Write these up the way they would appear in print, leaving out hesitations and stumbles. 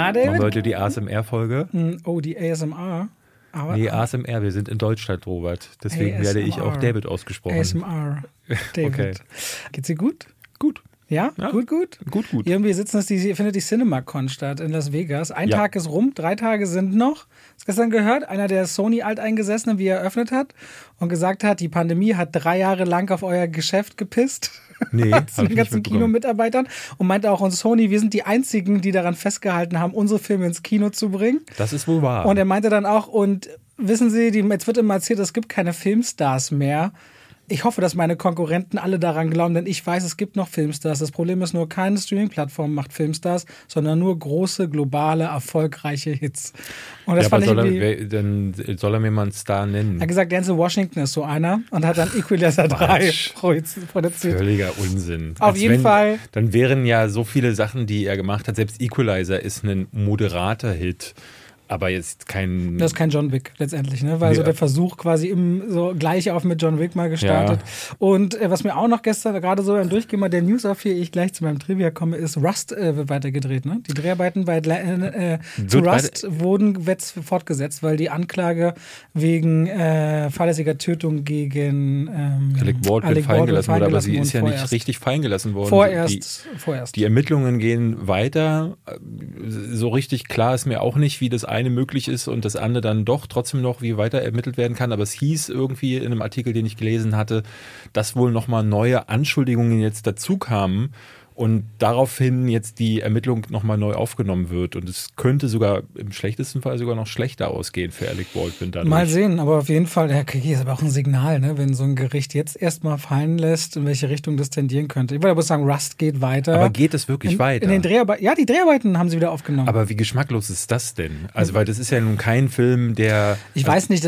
David. Machen wir heute die ASMR-Folge? Oh, die ASMR. Aber, nee, ASMR, wir sind in Deutschland, Robert. Deswegen werde ich auch David ausgesprochen. ASMR, David. Okay. Geht's dir gut? Gut. Ja? Gut. Gut. Irgendwie findet die CinemaCon statt in Las Vegas. Ein Tag ist rum, 3 Tage sind noch. Hast du gestern gehört? Einer der Sony-Alteingesessenen, wie er eröffnet hat und gesagt hat, die Pandemie hat 3 Jahre lang auf euer Geschäft gepisst. Nee, zu den ganzen Kinomitarbeitern und meinte auch, und Sony, wir sind die Einzigen, die daran festgehalten haben, unsere Filme ins Kino zu bringen. Das ist wohl wahr. Und er meinte dann auch, und wissen Sie, jetzt wird immer erzählt, es gibt keine Filmstars mehr. Ich hoffe, dass meine Konkurrenten alle daran glauben, denn ich weiß, es gibt noch Filmstars. Das Problem ist nur, keine Streaming-Plattform macht Filmstars, sondern nur große, globale, erfolgreiche Hits. Und das fand ich dann soll er mir mal einen Star nennen. Er hat gesagt, Denzel Washington ist so einer und hat dann Equalizer 3 produziert. Völliger Unsinn. Auf jeden Fall. Dann wären ja so viele Sachen, die er gemacht hat. Selbst Equalizer ist ein moderater Hit. Aber jetzt kein... Das ist kein John Wick letztendlich, ne? Weil nee, so der Versuch quasi so gleich auf mit John Wick mal gestartet. Ja. Und was mir auch noch gestern gerade so ein Durchgehen mal der News auf, ehe ich gleich zu meinem Trivia komme, ist Rust wird weitergedreht, ne? Die Dreharbeiten bei zu Rust wurden fortgesetzt, weil die Anklage wegen fahrlässiger Tötung gegen Alec Baldwin fallen gelassen wurde, aber sie ist ja nicht richtig fallen gelassen worden. Vorerst. Die Ermittlungen gehen weiter. So richtig klar ist mir auch nicht, wie das eine möglich ist und das andere dann doch trotzdem noch wie weiter ermittelt werden kann. Aber es hieß irgendwie in einem Artikel, den ich gelesen hatte, dass wohl nochmal neue Anschuldigungen jetzt dazu kamen und daraufhin jetzt die Ermittlung nochmal neu aufgenommen wird. Und es könnte sogar im schlechtesten Fall sogar noch schlechter ausgehen für Alec Baldwin dadurch. Mal sehen, aber auf jeden Fall, ist aber auch ein Signal, ne, wenn so ein Gericht jetzt erstmal fallen lässt, in welche Richtung das tendieren könnte. Ich würde aber sagen, Rust geht weiter. Aber geht es wirklich weiter? In den Dreharbeiten, ja, die Dreharbeiten haben sie wieder aufgenommen. Aber wie geschmacklos ist das denn? Also, weil das ist ja nun kein Film, der... Ich weiß nicht,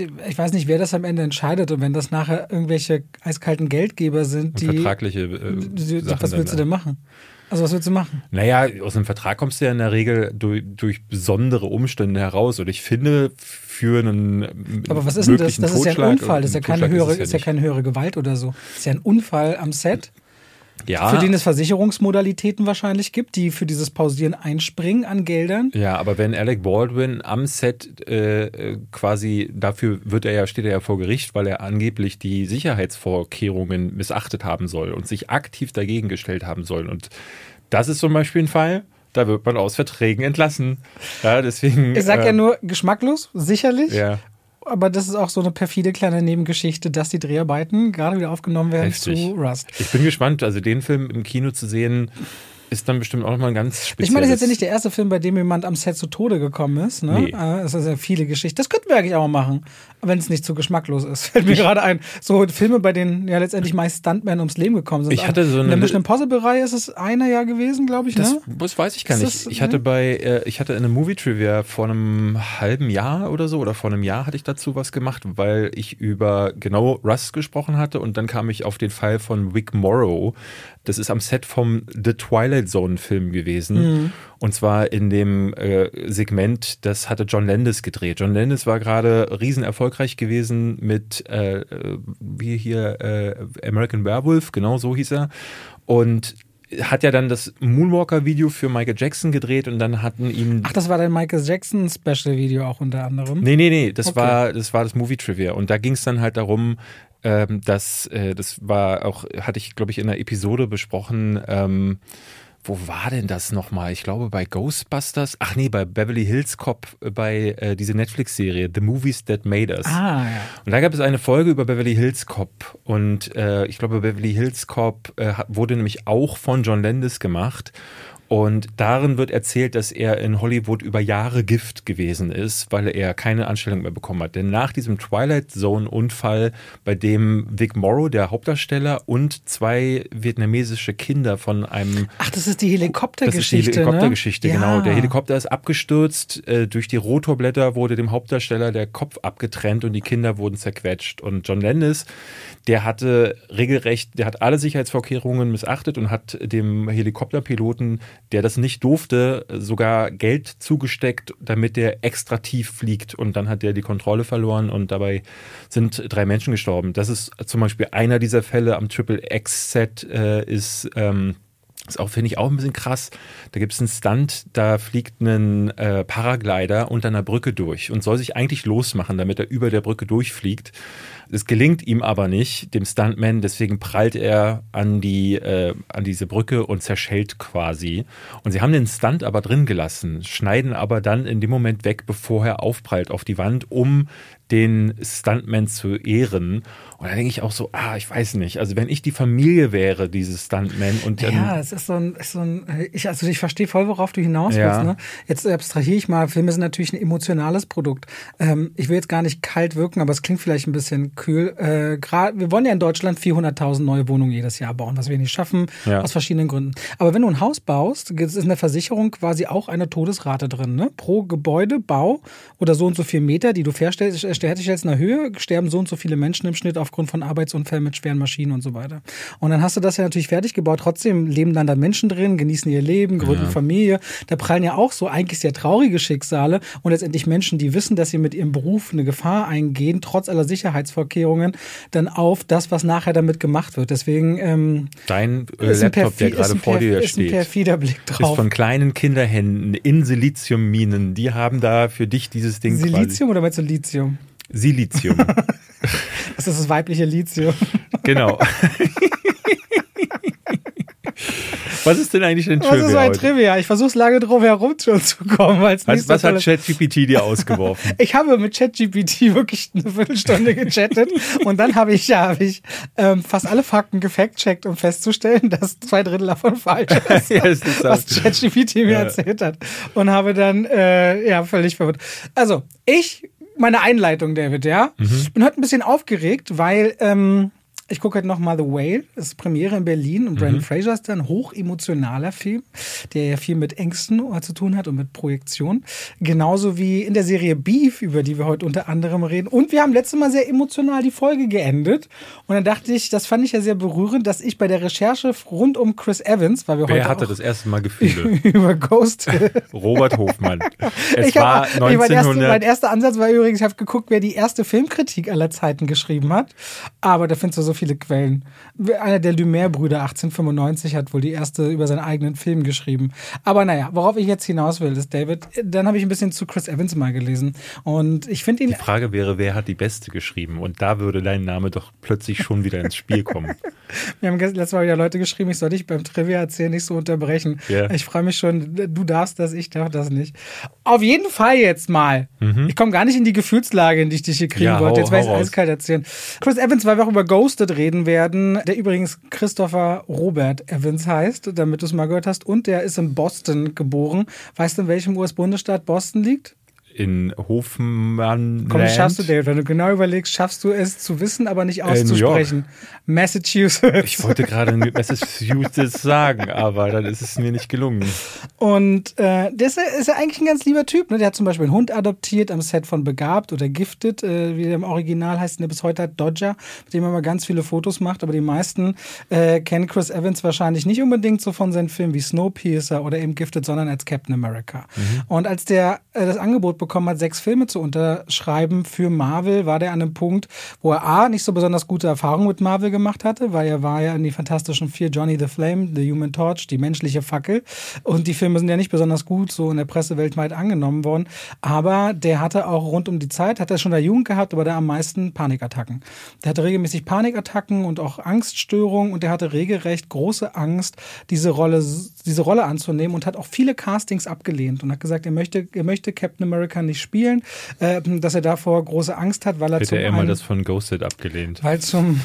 wer das am Ende entscheidet und wenn das nachher irgendwelche eiskalten Geldgeber sind, die... Vertragliche Sachen. Was willst du denn machen? Also was willst du machen? Naja, aus einem Vertrag kommst du ja in der Regel durch besondere Umstände heraus. Und ich finde, für einen Aber was ist denn das? Das ist ja ein Unfall. Das ist ja keine höhere Gewalt oder so. Das ist ja ein Unfall am Set. Ja. Für den es Versicherungsmodalitäten wahrscheinlich gibt, die für dieses Pausieren einspringen an Geldern. Ja, aber wenn Alec Baldwin am Set quasi, dafür steht er ja vor Gericht, weil er angeblich die Sicherheitsvorkehrungen missachtet haben soll und sich aktiv dagegen gestellt haben soll. Und das ist zum Beispiel ein Fall, da wird man aus Verträgen entlassen. Ja, deswegen. Ich sag ja nur geschmacklos, sicherlich. Ja. Aber das ist auch so eine perfide kleine Nebengeschichte, dass die Dreharbeiten gerade wieder aufgenommen werden zu Rust. Ich bin gespannt, also den Film im Kino zu sehen, ist dann bestimmt auch nochmal ein ganz spezielles... Ich meine, das ist jetzt ja nicht der erste Film, bei dem jemand am Set zu Tode gekommen ist. Ne? Nee. Das ist ja viele Geschichten. Das könnten wir eigentlich auch mal machen, wenn es nicht zu geschmacklos ist. Fällt mir gerade ein. So Filme, bei denen ja letztendlich meist Stuntmen ums Leben gekommen sind. Ich hatte so in der Mission Impossible-Reihe ist es einer Jahr gewesen, glaube ich. Das weiß ich gar nicht. Ich hatte in einem Movie-Trivia vor einem halben Jahr oder so, oder vor einem Jahr hatte ich dazu was gemacht, weil ich über genau Rust gesprochen hatte und dann kam ich auf den Fall von Vic Morrow. Das ist am Set vom The Twilight Zone Film gewesen. Mhm. Und zwar in dem Segment, das hatte John Landis gedreht. John Landis war gerade riesen erfolgreich gewesen mit American Werewolf, genau so hieß er. Und hat ja dann das Moonwalker-Video für Michael Jackson gedreht und dann hatten ihn... Ach, das war dein Michael Jackson-Special-Video auch unter anderem? Nee, das war das Movie-Trivia. Und da ging es dann halt darum, das war auch, hatte ich, glaube ich, in einer Episode besprochen, wo war denn das nochmal? Ich glaube bei Ghostbusters, bei Beverly Hills Cop, bei diese Netflix-Serie The Movies That Made Us. Ja. Und da gab es eine Folge über Beverly Hills Cop und ich glaube Beverly Hills Cop wurde nämlich auch von John Landis gemacht. Und darin wird erzählt, dass er in Hollywood über Jahre Gift gewesen ist, weil er keine Anstellung mehr bekommen hat. Denn nach diesem Twilight Zone-Unfall, bei dem Vic Morrow, der Hauptdarsteller, und 2 vietnamesische Kinder von einem... Ach, das ist die Helikoptergeschichte, Das ist die Helikoptergeschichte, ne? Genau. Ja. Der Helikopter ist abgestürzt, durch die Rotorblätter wurde dem Hauptdarsteller der Kopf abgetrennt und die Kinder wurden zerquetscht. Und John Landis, der hat alle Sicherheitsvorkehrungen missachtet und hat dem Helikopterpiloten, der das nicht durfte, sogar Geld zugesteckt, damit der extra tief fliegt. Und dann hat der die Kontrolle verloren und dabei sind 3 Menschen gestorben. Das ist zum Beispiel einer dieser Fälle am Triple X-Set ist Das finde ich auch ein bisschen krass. Da gibt es einen Stunt, da fliegt ein Paraglider unter einer Brücke durch und soll sich eigentlich losmachen, damit er über der Brücke durchfliegt. Es gelingt ihm aber nicht, dem Stuntman, deswegen prallt er an diese Brücke und zerschellt quasi. Und sie haben den Stunt aber drin gelassen, schneiden aber dann in dem Moment weg, bevor er aufprallt auf die Wand, um den Stuntman zu ehren. Und da denke ich auch so, ich weiß nicht. Also wenn ich die Familie wäre, dieses Stuntman und ja, es ist ich verstehe voll, worauf du hinaus willst. Ne? Jetzt abstrahiere ich mal, Filme sind natürlich ein emotionales Produkt. Ich will jetzt gar nicht kalt wirken, aber es klingt vielleicht ein bisschen kühl. Wir wollen ja in Deutschland 400.000 neue Wohnungen jedes Jahr bauen, was wir nicht schaffen, aus verschiedenen Gründen. Aber wenn du ein Haus baust, ist in der Versicherung quasi auch eine Todesrate drin. Ne? Pro Gebäudebau oder so und so viel Meter, die du herstellst in der Höhe, sterben so und so viele Menschen im Schnitt aufgrund von Arbeitsunfällen mit schweren Maschinen und so weiter. Und dann hast du das ja natürlich fertig gebaut. Trotzdem leben dann da Menschen drin, genießen ihr Leben, gründen Familie. Da prallen ja auch so eigentlich sehr traurige Schicksale und letztendlich Menschen, die wissen, dass sie mit ihrem Beruf eine Gefahr eingehen, trotz aller Sicherheitsvorkehrungen, dann auf das, was nachher damit gemacht wird. Deswegen dein Laptop, der gerade vor dir steht, ist ein perfider Blick drauf. Ist von kleinen Kinderhänden in Siliziumminen. Die haben da für dich dieses Ding Silizium oder meinst du Lithium? Silizium. Das ist das weibliche Lithium. Genau. Was ist denn eigentlich ein Trivia? Was ist ein Trivia? Ich versuche es lange drum herum zu kommen. Was hat ChatGPT dir ausgeworfen? Ich habe mit ChatGPT wirklich eine Viertelstunde gechattet und dann habe ich fast alle Fakten gefact-checkt, um festzustellen, dass 2/3 davon falsch ist, was ChatGPT mir erzählt hat. Und habe dann völlig verwirrt. Also, meine Einleitung, David, bin heute ein bisschen aufgeregt, weil ich gucke heute nochmal The Whale, das ist Premiere in Berlin und Brendan Fraser ist ein hochemotionaler Film, der ja viel mit Ängsten zu tun hat und mit Projektion. Genauso wie in der Serie Beef, über die wir heute unter anderem reden. Und wir haben letztes Mal sehr emotional die Folge geendet. Und dann dachte ich, das fand ich ja sehr berührend, dass ich bei der Recherche rund um Chris Evans, weil wir heute hatte das erste Mal Gefühle? über Ghost. Robert Hofmann. Mein erster Ansatz war übrigens, ich habe geguckt, wer die erste Filmkritik aller Zeiten geschrieben hat. Aber da findest du so viele Quellen. Einer der Lumière-Brüder 1895 hat wohl die erste über seinen eigenen Film geschrieben. Aber naja, worauf ich jetzt hinaus will, ist, David, dann habe ich ein bisschen zu Chris Evans mal gelesen. Und ich finde ihn... Die Frage wäre, wer hat die beste geschrieben? Und da würde dein Name doch plötzlich schon wieder ins Spiel kommen. Wir haben letztes Mal wieder Leute geschrieben, ich soll dich beim Trivia erzählen, nicht so unterbrechen. Yeah. Ich freue mich schon, du darfst das, ich darf das nicht. Auf jeden Fall jetzt mal. Ich komme gar nicht in die Gefühlslage, in die ich dich hier kriegen wollte. Jetzt werde ich es eiskalt erzählen. Chris Evans, weil wir auch über Ghosted reden werden, der übrigens Christopher Robert Evans heißt, damit du es mal gehört hast. Und der ist in Boston geboren. Weißt du, in welchem US-Bundesstaat Boston liegt? In Hofmann. Komm, das schaffst du, Dave. Wenn du genau überlegst, schaffst du es zu wissen, aber nicht auszusprechen. Massachusetts. Ich wollte gerade Massachusetts sagen, aber dann ist es mir nicht gelungen. Und der ist ja eigentlich ein ganz lieber Typ. Ne? Der hat zum Beispiel einen Hund adoptiert am Set von Begabt oder Gifted, wie der im Original heißt, der bis heute hat, Dodger, mit dem er mal ganz viele Fotos macht. Aber die meisten kennen Chris Evans wahrscheinlich nicht unbedingt so von seinen Filmen wie Snowpiercer oder eben Gifted, sondern als Captain America. Und als der das Angebot bekommen hat, 6 Filme zu unterschreiben für Marvel, war der an einem Punkt, wo er nicht so besonders gute Erfahrungen mit Marvel gemacht hatte, weil er war ja in die Fantastischen 4, Johnny the Flame, The Human Torch, die menschliche Fackel, und die Filme sind ja nicht besonders gut so in der Presse weltweit angenommen worden, aber der hatte auch rund um die Zeit, hat er schon in der Jugend gehabt, aber der am meisten Panikattacken. Der hatte regelmäßig Panikattacken und auch Angststörungen und der hatte regelrecht große Angst, diese Rolle anzunehmen und hat auch viele Castings abgelehnt und hat gesagt, er möchte Captain America nicht spielen, dass er davor große Angst hat, weil er Hätte er mal das von Ghosted abgelehnt. Weil zum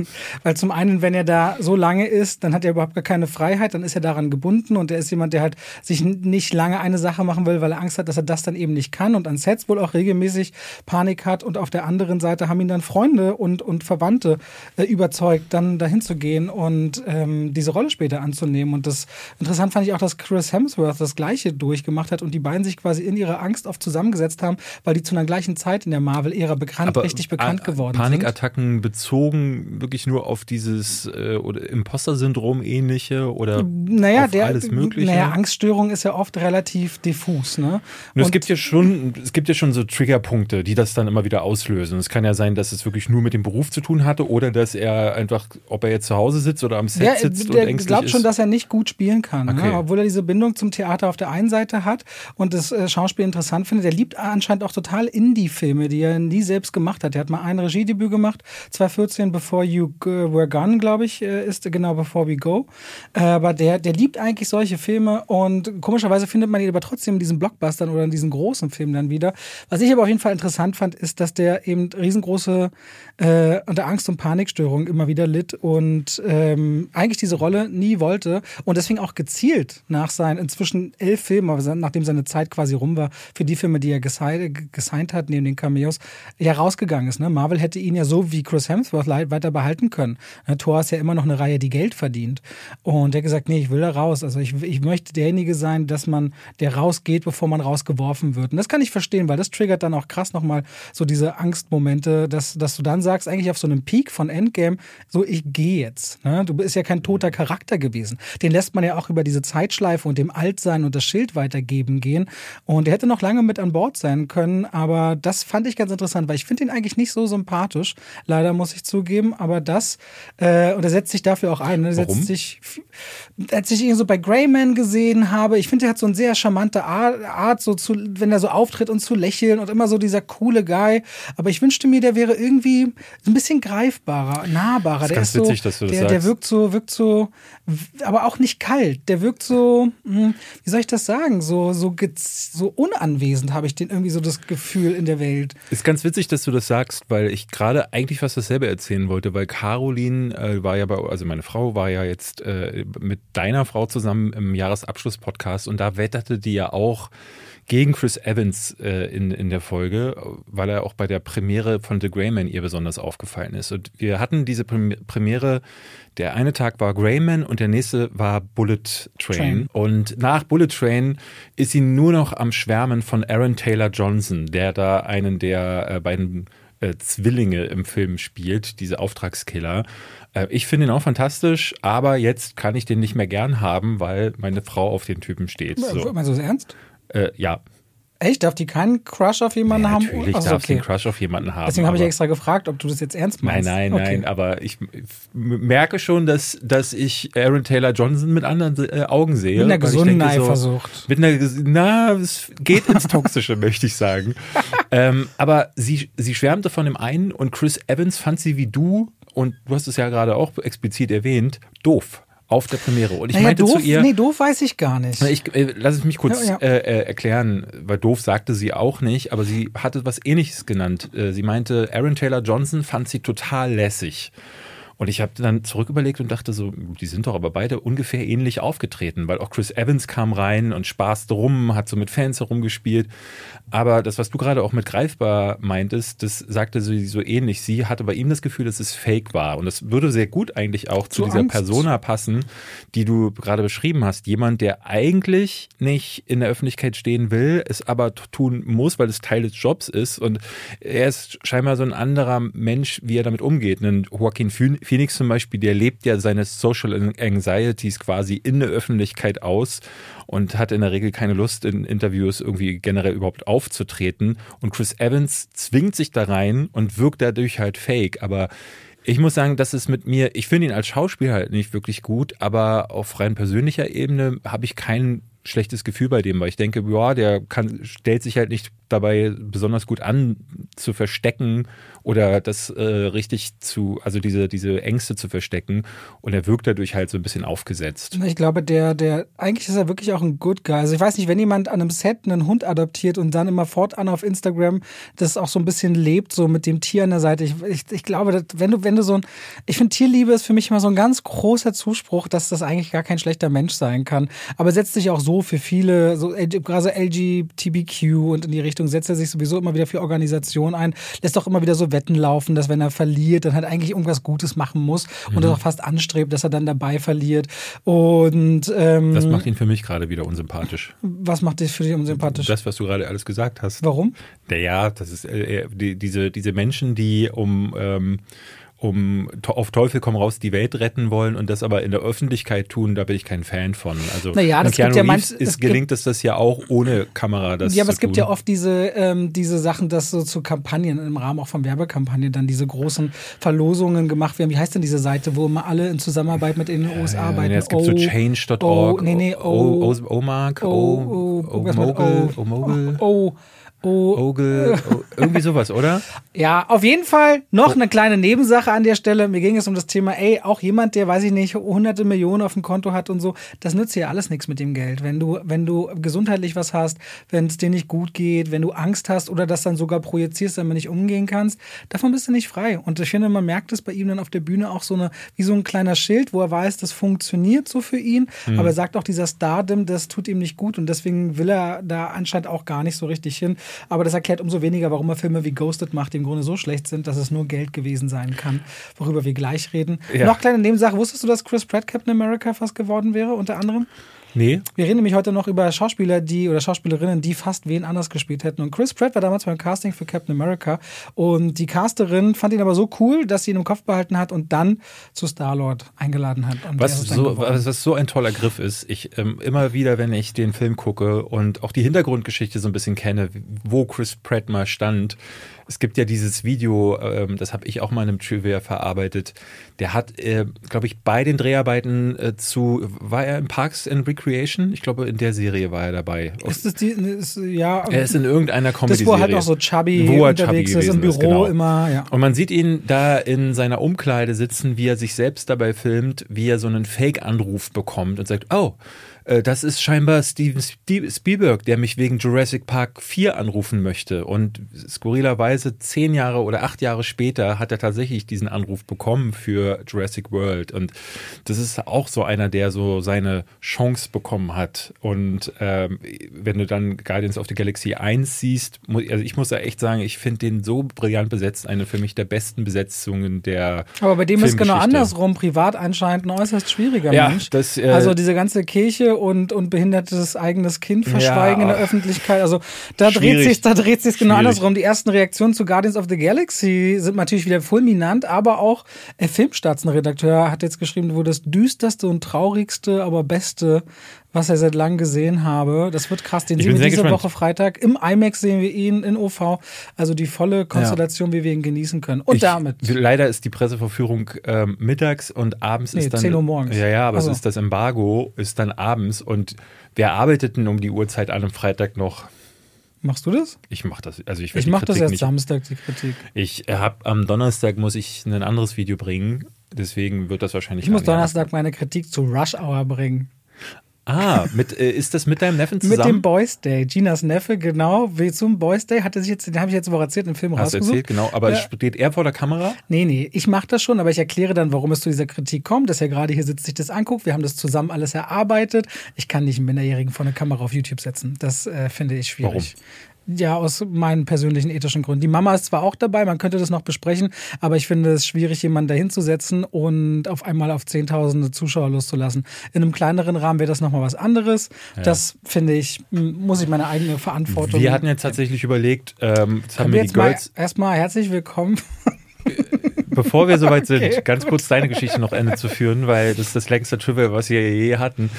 einen, wenn er da so lange ist, dann hat er überhaupt gar keine Freiheit, dann ist er daran gebunden und er ist jemand, der halt sich nicht lange eine Sache machen will, weil er Angst hat, dass er das dann eben nicht kann und an Sets wohl auch regelmäßig Panik hat und auf der anderen Seite haben ihn dann Freunde und Verwandte überzeugt, dann dahin zu gehen und diese Rolle später anzunehmen. Und das interessant fand ich auch, dass Chris Hemsworth das Gleiche durchgemacht hat und die beiden sich quasi in ihrer Angst oft zur zusammengesetzt haben, weil die zu einer gleichen Zeit in der Marvel-Ära richtig bekannt geworden sind. Panikattacken bezogen wirklich nur auf dieses oder Imposter-Syndrom ähnliche oder auf alles Mögliche? Naja, Angststörung ist ja oft relativ diffus. Ne? Und es gibt ja schon so Triggerpunkte, die das dann immer wieder auslösen. Es kann ja sein, dass es wirklich nur mit dem Beruf zu tun hatte oder dass er einfach, ob er jetzt zu Hause sitzt oder am Set sitzt und ängstlich ist. Der glaubt schon, dass er nicht gut spielen kann. Okay. Ne? Obwohl er diese Bindung zum Theater auf der einen Seite hat und das Schauspiel interessant findet. Der liebt anscheinend auch total Indie-Filme, die er nie selbst gemacht hat. Er hat mal ein Regiedebüt gemacht, 2014, Before You Were Gone, glaube ich, ist genau Before We Go. Aber der liebt eigentlich solche Filme und komischerweise findet man ihn aber trotzdem in diesen Blockbustern oder in diesen großen Filmen dann wieder. Was ich aber auf jeden Fall interessant fand, ist, dass der eben riesengroße unter Angst- und Panikstörungen immer wieder litt und eigentlich diese Rolle nie wollte und deswegen auch gezielt nach seinen inzwischen 11 Filmen, nachdem seine Zeit quasi rum war, für die Filme, die er gesigned hat, neben den Cameos, ja rausgegangen ist. Ne? Marvel hätte ihn ja so wie Chris Hemsworth weiter behalten können. Thor ist ja immer noch eine Reihe, die Geld verdient. Und er hat gesagt, nee, ich will da raus. Also ich möchte derjenige sein, der rausgeht, bevor man rausgeworfen wird. Und das kann ich verstehen, weil das triggert dann auch krass nochmal so diese Angstmomente, dass du dann sagst, eigentlich auf so einem Peak von Endgame, so ich gehe jetzt. Ne? Du bist ja kein toter Charakter gewesen. Den lässt man ja auch über diese Zeitschleife und dem Altsein und das Schild weitergeben gehen. Und er hätte noch lange mit an Bord sein können, aber das fand ich ganz interessant, weil ich finde ihn eigentlich nicht so sympathisch. Leider muss ich zugeben, aber und er setzt sich dafür auch ein. Ne? Warum? Als ich ihn so bei Greyman gesehen habe, ich finde, er hat so eine sehr charmante Art, wenn er so auftritt und zu lächeln und immer so dieser coole Guy. Aber ich wünschte mir, der wäre irgendwie ein bisschen greifbarer, nahbarer. Das ist ganz witzig, dass du das sagst. Der wirkt so, aber auch nicht kalt. Der wirkt so, wie soll ich das sagen, so unanwesend, habe ich irgendwie so das Gefühl in der Welt. Ist ganz witzig, dass du das sagst, weil ich gerade eigentlich fast dasselbe erzählen wollte, weil Caroline also meine Frau war ja jetzt mit deiner Frau zusammen im Jahresabschluss-Podcast und da wetterte die ja auch gegen Chris Evans in der Folge, weil er auch bei der Premiere von The Gray Man ihr besonders aufgefallen ist. Und wir hatten diese Premiere, der eine Tag war Gray Man und der nächste war Bullet Train. Und nach Bullet Train ist sie nur noch am Schwärmen von Aaron Taylor Johnson, der da einen der beiden Zwillinge im Film spielt, diese Auftragskiller. Ich finde ihn auch fantastisch, aber jetzt kann ich den nicht mehr gern haben, weil meine Frau auf den Typen steht. So. Meinst du das ernst? Ja. Echt? Darf die keinen Crush auf jemanden haben? Natürlich darf sie einen Crush auf jemanden haben. Deswegen habe ich extra gefragt, ob du das jetzt ernst meinst. Nein, aber ich merke schon, dass ich Aaron Taylor Johnson mit anderen Augen sehe. Mit einer gesunden Eifersucht. Es geht ins Toxische, möchte ich sagen. Aber sie schwärmte von dem einen und Chris Evans fand sie wie du, und du hast es ja gerade auch explizit erwähnt, doof. Auf der Premiere. Und ich meinte doof, zu ihr... Nee, doof weiß ich gar nicht. Lass es mich kurz erklären, weil doof sagte sie auch nicht, aber sie hatte was Ähnliches genannt. Sie meinte, Aaron Taylor Johnson fand sie total lässig. Und ich habe dann zurück überlegt und dachte so, die sind doch aber beide ungefähr ähnlich aufgetreten, weil auch Chris Evans kam rein und spaßte rum, hat so mit Fans herumgespielt. Aber das, was du gerade auch mit greifbar meintest, das sagte sie so ähnlich. Sie hatte bei ihm das Gefühl, dass es fake war. Und das würde sehr gut eigentlich auch zu dieser Angst. Persona passen, die du gerade beschrieben hast. Jemand, der eigentlich nicht in der Öffentlichkeit stehen will, es aber tun muss, weil es Teil des Jobs ist. Und er ist scheinbar so ein anderer Mensch, wie er damit umgeht. Und Joaquin Phoenix zum Beispiel, der lebt ja seine Social Anxieties quasi in der Öffentlichkeit aus und hat in der Regel keine Lust, in Interviews irgendwie generell überhaupt aufzutreten. Und Chris Evans zwingt sich da rein und wirkt dadurch halt fake. Aber ich muss sagen, das ist mit mir, ich finde ihn als Schauspieler halt nicht wirklich gut, aber auf rein persönlicher Ebene habe ich kein schlechtes Gefühl bei dem, weil ich denke, ja, der stellt sich halt nicht dabei besonders gut an, zu verstecken oder das also diese Ängste zu verstecken, und er wirkt dadurch halt so ein bisschen aufgesetzt. Ich glaube, eigentlich ist er wirklich auch ein Good Guy. Also ich weiß nicht, wenn jemand an einem Set einen Hund adoptiert und dann immer fortan auf Instagram das auch so ein bisschen lebt, so mit dem Tier an der Seite. Ich glaube, wenn du ich finde, Tierliebe ist für mich immer so ein ganz großer Zuspruch, dass das eigentlich gar kein schlechter Mensch sein kann. Aber setzt sich auch so für viele, so gerade LGBTQ und in die Richtung Richtung setzt er sich sowieso immer wieder für Organisation ein, lässt auch immer wieder so Wetten laufen, dass wenn er verliert, dann halt eigentlich irgendwas Gutes machen muss und das auch fast anstrebt, dass er dann dabei verliert. Und das macht ihn für mich gerade wieder unsympathisch. Was macht dich für dich unsympathisch? Das, was du gerade alles gesagt hast. Warum? Naja, das ist diese Menschen, die auf Teufel komm raus die Welt retten wollen und das aber in der Öffentlichkeit tun, da bin ich kein Fan von. Also naja, das Keanu gibt ja Reeves gelingt es ja auch ohne Kamera. Ja, aber es gibt ja oft diese Sachen, dass so zu Kampagnen, im Rahmen auch von Werbekampagnen, dann diese großen Verlosungen gemacht werden. Wie heißt denn diese Seite, wo immer alle in Zusammenarbeit mit in den USA arbeiten? Es gibt so change.org, Omark, Mogul, irgendwie sowas, oder? Ja, auf jeden Fall noch eine kleine Nebensache an der Stelle. Mir ging es um das Thema, auch jemand, der, weiß ich nicht, hunderte Millionen auf dem Konto hat und so, das nützt ja alles nichts mit dem Geld. Wenn du gesundheitlich was hast, wenn es dir nicht gut geht, wenn du Angst hast oder das dann sogar projizierst, damit nicht umgehen kannst, davon bist du nicht frei. Und ich finde, man merkt es bei ihm dann auf der Bühne auch wie so ein kleiner Schild, wo er weiß, das funktioniert so für ihn. Aber er sagt auch, dieser Stardom, das tut ihm nicht gut und deswegen will er da anscheinend auch gar nicht so richtig hin. Aber das erklärt umso weniger, warum er Filme wie Ghosted macht, die im Grunde so schlecht sind, dass es nur Geld gewesen sein kann, worüber wir gleich reden. Ja. Noch kleine Nebensache. Wusstest du, dass Chris Pratt Captain America fast geworden wäre, unter anderem? Nee. Wir reden nämlich heute noch über Schauspieler, oder Schauspielerinnen, die fast wen anders gespielt hätten. Und Chris Pratt war damals beim Casting für Captain America und die Casterin fand ihn aber so cool, dass sie ihn im Kopf behalten hat und dann zu Star-Lord eingeladen hat. Und was so ein toller Griff ist, immer wieder, wenn ich den Film gucke und auch die Hintergrundgeschichte so ein bisschen kenne, wo Chris Pratt mal stand. Es gibt ja dieses Video, das habe ich auch mal in einem Trivia verarbeitet. Der hat, glaube ich, bei den Dreharbeiten war er in Parks and Recreation? Ich glaube, in der Serie war er dabei. Ist das ja. Er ist in irgendeiner Comedy-Serie. Das, wo er halt auch so chubby unterwegs ist, im Büro genau. immer. Ja. Und man sieht ihn da in seiner Umkleide sitzen, wie er sich selbst dabei filmt, wie er so einen Fake-Anruf bekommt und sagt, das ist scheinbar Steven Spielberg, der mich wegen Jurassic Park 4 anrufen möchte. Und skurrilerweise 10 Jahre oder 8 Jahre später hat er tatsächlich diesen Anruf bekommen für Jurassic World. Und das ist auch so einer, der so seine Chance bekommen hat. Und wenn du dann Guardians of the Galaxy 1 siehst, ich muss ja echt sagen, ich finde den so brillant besetzt, eine für mich der besten Besetzungen der Aber bei dem ist genau andersrum, privat anscheinend ein äußerst schwieriger Mensch. Also diese ganze Kirche und behindertes eigenes Kind verschweigen in der Öffentlichkeit. Also da dreht sich genau andersrum. Die ersten Reaktionen zu Guardians of the Galaxy sind natürlich wieder fulminant, aber auch Filmstarts-Redakteur hat jetzt geschrieben, wo das düsterste und traurigste, aber beste, was er seit langem gesehen habe. Das wird krass. Den sehen wir diese Woche Freitag. Im IMAX sehen wir ihn in OV. Also die volle Konstellation, wie wir ihn genießen können. Und damit. Leider ist die Presseverführung mittags und abends ist dann 10 Uhr morgens. Ja, aber es ist das Embargo, ist dann abends. Und wer arbeitet denn um die Uhrzeit an einem Freitag noch? Machst du das? Ich mache das. Also ich mache das erst Samstag, die Kritik. Ich habe am Donnerstag muss ich ein anderes Video bringen. Deswegen wird das wahrscheinlich. Ich muss Donnerstag meine Kritik zu Rush Hour bringen. Ist das mit deinem Neffen zusammen? Mit dem Boys Day. Ginas Neffe, genau, wie zum Boys Day, den habe ich jetzt aber erzählt, im Film rausgesucht. Hast du erzählt, genau. Aber steht er vor der Kamera? Nee, ich mache das schon, aber ich erkläre dann, warum es zu dieser Kritik kommt, dass er gerade hier sitzt, sich das anguckt. Wir haben das zusammen alles erarbeitet. Ich kann nicht einen Minderjährigen vor eine Kamera auf YouTube setzen. Das finde ich schwierig. Warum? Ja, aus meinen persönlichen ethischen Gründen. Die Mama ist zwar auch dabei, man könnte das noch besprechen, aber ich finde es schwierig, jemanden da hinzusetzen und auf einmal auf Zehntausende Zuschauer loszulassen. In einem kleineren Rahmen wäre das nochmal was anderes. Ja. Das, finde ich, muss ich meine eigene Verantwortung. Wir hatten jetzt tatsächlich überlegt, jetzt haben wir die Girls. Erstmal herzlich willkommen. Bevor wir soweit sind, ganz kurz deine Geschichte noch Ende zu führen, weil das ist das längste Trivia, was wir je hatten.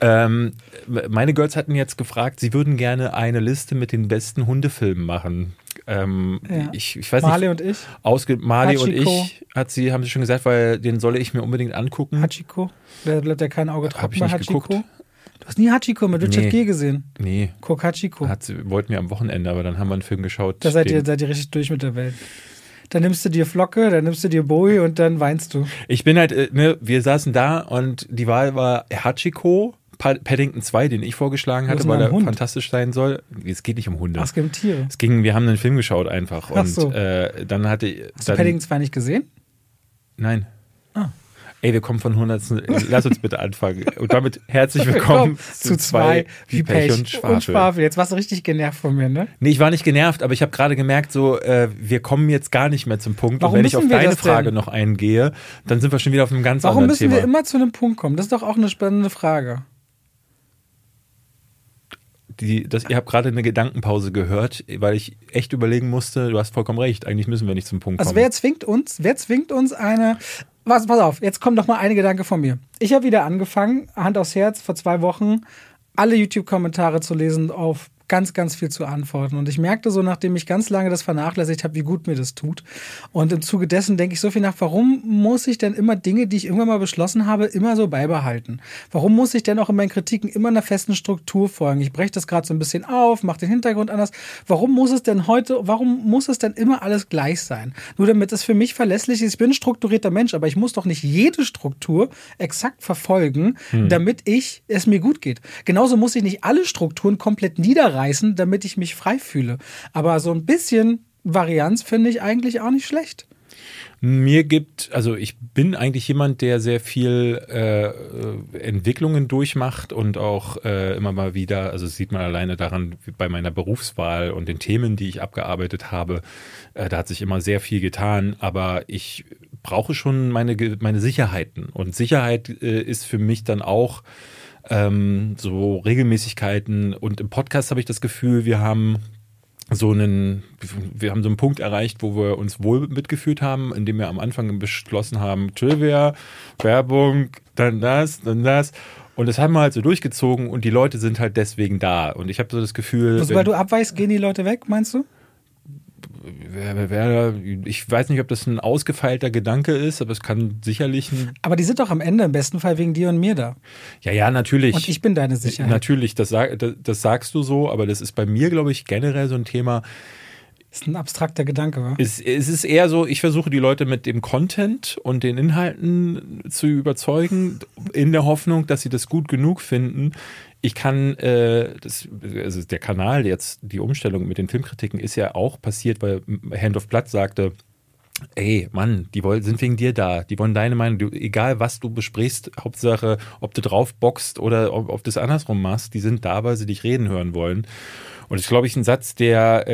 Meine Girls hatten jetzt gefragt, sie würden gerne eine Liste mit den besten Hundefilmen machen. Ich weiß Marley nicht. und ich? Marley und ich, haben sie schon gesagt, weil den solle ich mir unbedingt angucken. Hachiko? Der bleibt ja kein Auge trocken bei Hachiko. Geguckt. Du hast nie Hachiko mit Richard Gere gesehen? Nee. Guck Hachiko. Wollten wir am Wochenende, aber dann haben wir einen Film geschaut. Da seid ihr richtig durch mit der Welt. Dann nimmst du dir Flocke, dann nimmst du dir Bowie und dann weinst du. Ich bin halt, wir saßen da und die Wahl war Hachiko, Paddington 2, den ich vorgeschlagen hatte, weil er fantastisch sein soll. Es geht nicht um Hunde. Ach, es geht um Tiere. Wir haben einen Film geschaut einfach. Ach so. Und dann hatte. Hast du Paddington 2 nicht gesehen? Nein. Ey, wir kommen von 100. Lass uns bitte anfangen. Und damit herzlich willkommen zu 2 wie Pech und Schwafel. Jetzt warst du richtig genervt von mir, ne? Nee, ich war nicht genervt, aber ich habe gerade gemerkt, so, wir kommen jetzt gar nicht mehr zum Punkt. Warum und wenn ich auf deine Frage denn noch eingehe, dann sind wir schon wieder auf einem ganz anderen Thema. Warum müssen wir immer zu einem Punkt kommen? Das ist doch auch eine spannende Frage. Ihr habt gerade eine Gedankenpause gehört, weil ich echt überlegen musste, du hast vollkommen recht, eigentlich müssen wir nicht zum Punkt kommen. Also wer zwingt uns eine... Pass auf, jetzt kommt noch mal eine Gedanke von mir. Ich habe wieder angefangen, Hand aufs Herz, vor 2 Wochen alle YouTube-Kommentare zu lesen, auf ganz, ganz viel zu antworten. Und ich merkte so, nachdem ich ganz lange das vernachlässigt habe, wie gut mir das tut. Und im Zuge dessen denke ich so viel nach, warum muss ich denn immer Dinge, die ich irgendwann mal beschlossen habe, immer so beibehalten? Warum muss ich denn auch in meinen Kritiken immer einer festen Struktur folgen? Ich breche das gerade so ein bisschen auf, mache den Hintergrund anders. Warum muss es denn immer alles gleich sein? Nur damit es für mich verlässlich ist. Ich bin ein strukturierter Mensch, aber ich muss doch nicht jede Struktur exakt verfolgen, damit es mir gut geht. Genauso muss ich nicht alle Strukturen komplett niederreißen, damit ich mich frei fühle. Aber so ein bisschen Varianz finde ich eigentlich auch nicht schlecht. Ich bin eigentlich jemand, der sehr viel Entwicklungen durchmacht und auch immer mal wieder, also das sieht man alleine daran, bei meiner Berufswahl und den Themen, die ich abgearbeitet habe, da hat sich immer sehr viel getan, aber ich brauche schon meine Sicherheiten. Und Sicherheit ist für mich dann auch so Regelmäßigkeiten. Und im Podcast habe ich das Gefühl, wir haben so einen Punkt erreicht, wo wir uns wohl mitgefühlt haben, indem wir am Anfang beschlossen haben, Trivia, Werbung, dann das. Und das haben wir halt so durchgezogen und die Leute sind halt deswegen da. Und ich habe so das Gefühl... Sobald du abweichst, gehen die Leute weg, meinst du? Ich weiß nicht, ob das ein ausgefeilter Gedanke ist, aber es kann sicherlich Aber die sind doch am Ende im besten Fall wegen dir und mir da. Ja, natürlich. Und ich bin deine Sicherheit. Natürlich, das sagst du so, aber das ist bei mir, glaube ich, generell so ein Thema. Ist ein abstrakter Gedanke, wa? Es ist eher so, ich versuche die Leute mit dem Content und den Inhalten zu überzeugen, in der Hoffnung, dass sie das gut genug finden. Ich kann, also der Kanal jetzt, die Umstellung mit den Filmkritiken ist ja auch passiert, weil Hand of Blood sagte, ey, Mann, sind wegen dir da, die wollen deine Meinung, egal was du besprichst, Hauptsache, ob du drauf boxst oder ob du es andersrum machst, die sind da, weil sie dich reden hören wollen. Und das ist, glaube ich, ein Satz, der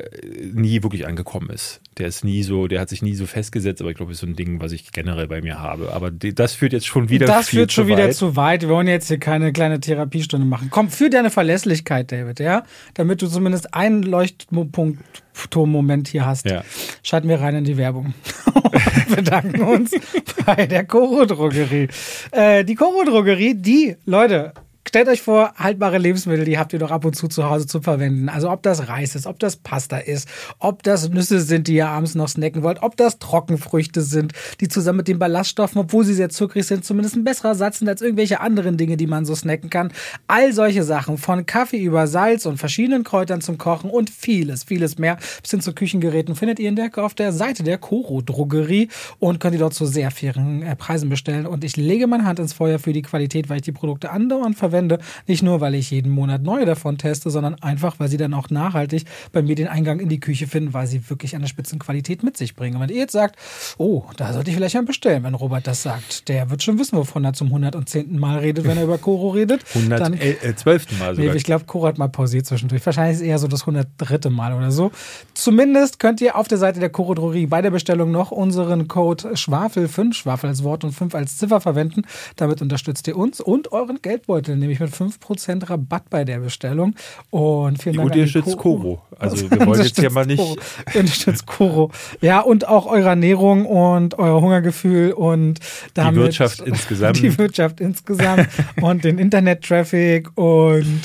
nie wirklich angekommen ist. Der hat sich nie so festgesetzt, aber ich glaube, das ist so ein Ding, was ich generell bei mir habe. Aber das führt jetzt schon wieder zu weit. Wir wollen jetzt hier keine kleine Therapiestunde machen. Komm, für deine Verlässlichkeit, David, ja? Damit du zumindest einen Leuchtturmmoment hier hast. Ja. Schalten wir rein in die Werbung. Und bedanken uns bei der Coro Drogerie. Die Coro Drogerie, Leute, stellt euch vor, haltbare Lebensmittel, die habt ihr doch ab und zu Hause zu verwenden. Also ob das Reis ist, ob das Pasta ist, ob das Nüsse sind, die ihr abends noch snacken wollt, ob das Trockenfrüchte sind, die zusammen mit den Ballaststoffen, obwohl sie sehr zuckrig sind, zumindest ein besserer Ersatz sind als irgendwelche anderen Dinge, die man so snacken kann. All solche Sachen, von Kaffee über Salz und verschiedenen Kräutern zum Kochen und vieles, vieles mehr, bis hin zu Küchengeräten, findet ihr auf der Seite der Coro Drogerie und könnt ihr dort zu sehr fairen Preisen bestellen. Und ich lege meine Hand ins Feuer für die Qualität, weil ich die Produkte andauernd verwende. Nicht nur, weil ich jeden Monat neue davon teste, sondern einfach, weil sie dann auch nachhaltig bei mir den Eingang in die Küche finden, weil sie wirklich eine Spitzenqualität mit sich bringen. Und wenn ihr jetzt sagt, oh, da sollte ich vielleicht mal bestellen, wenn Robert das sagt, der wird schon wissen, wovon er zum 110. Mal redet, wenn er über Coro redet. 112. Mal sogar. Nee, ich glaube, Coro hat mal pausiert zwischendurch. Wahrscheinlich ist es eher so das 103. Mal oder so. Zumindest könnt ihr auf der Seite der Coro Drogerie bei der Bestellung noch unseren Code Schwafel, 5 Schwafel als Wort und 5 als Ziffer verwenden. Damit unterstützt ihr uns und euren Geldbeutel, nämlich mit 5% Rabatt bei der Bestellung. Und vielen Dank. Und ihr unterstützt Coro. Also wir wollen jetzt ja mal nicht... Unterstützt Coro. Ja, und auch eure Ernährung und euer Hungergefühl und damit... Die Wirtschaft insgesamt. Die Wirtschaft insgesamt und den Internet-Traffic und...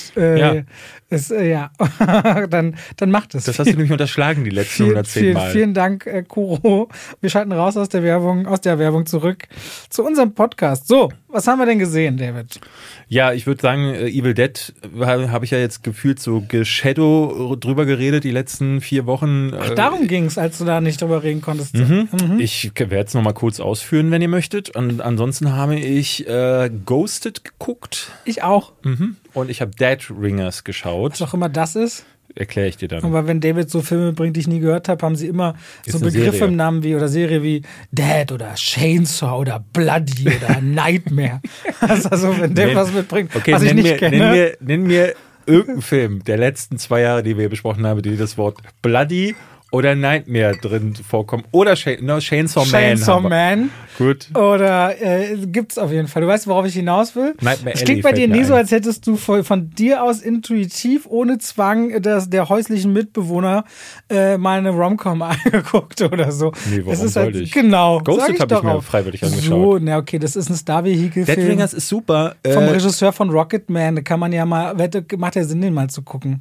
dann macht es. Das hast du nämlich unterschlagen die letzten 110 Mal. Vielen Dank, Coro. Wir schalten raus aus der Werbung zurück zu unserem Podcast. So, was haben wir denn gesehen, David? Ja, ich würde sagen, Evil Dead habe ich ja jetzt gefühlt so drüber geredet die letzten 4 Wochen. Ach, darum ging's, als du da nicht drüber reden konntest. Ich werde es nochmal kurz ausführen, wenn ihr möchtet. Und ansonsten habe ich Ghosted geguckt. Ich auch. Und ich habe Dead Ringers geschaut. Was auch immer das ist. Erkläre ich dir dann. Aber wenn David so Filme bringt, die ich nie gehört habe, haben sie immer so Begriffe Serie. im Namen Serie wie Dead oder Chainsaw oder Bloody oder Nightmare. Also wenn David was mitbringt, was ich nicht kenne. Nenn mir irgendeinen Film der letzten 2 Jahre, die wir besprochen haben, die das Wort Bloody oder Nightmare drin vorkommen. Oder Chainsaw Man. Chainsaw Man. Gut. Oder gibt's auf jeden Fall. Du weißt, worauf ich hinaus will? Nightmare es klingt bei dir nie so, als hättest du von dir aus intuitiv, ohne Zwang der häuslichen Mitbewohner mal eine Rom-Com angeguckt oder so. Nee, warum sollte ich? Genau. Ghosted habe ich mir freiwillig angeschaut. So, na okay, das ist ein Star-Vehikel-Film. Dead Ringers ist super. Vom Regisseur von Rocketman. Da kann man ja mal, macht ja Sinn, den mal zu gucken.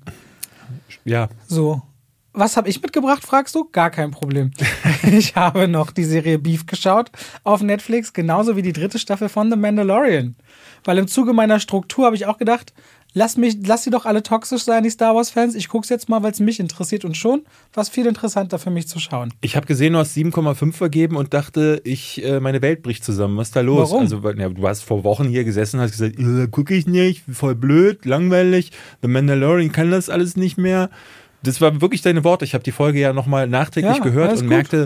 Ja. So. Was habe ich mitgebracht, fragst du? Gar kein Problem. Ich habe noch die Serie Beef geschaut auf Netflix, genauso wie die 3. Staffel von The Mandalorian. Weil im Zuge meiner Struktur habe ich auch gedacht, lass sie doch alle toxisch sein, die Star Wars-Fans. Ich gucke es jetzt mal, weil es mich interessiert und schon war es viel interessanter für mich zu schauen. Ich habe gesehen, du hast 7,5 vergeben und dachte, meine Welt bricht zusammen. Was ist da los? Warum? Also, du hast vor Wochen hier gesessen und hast gesagt, gucke ich nicht, voll blöd, langweilig, The Mandalorian kann das alles nicht mehr. Das war wirklich deine Worte. Ich habe die Folge ja nochmal nachträglich gehört und merkte,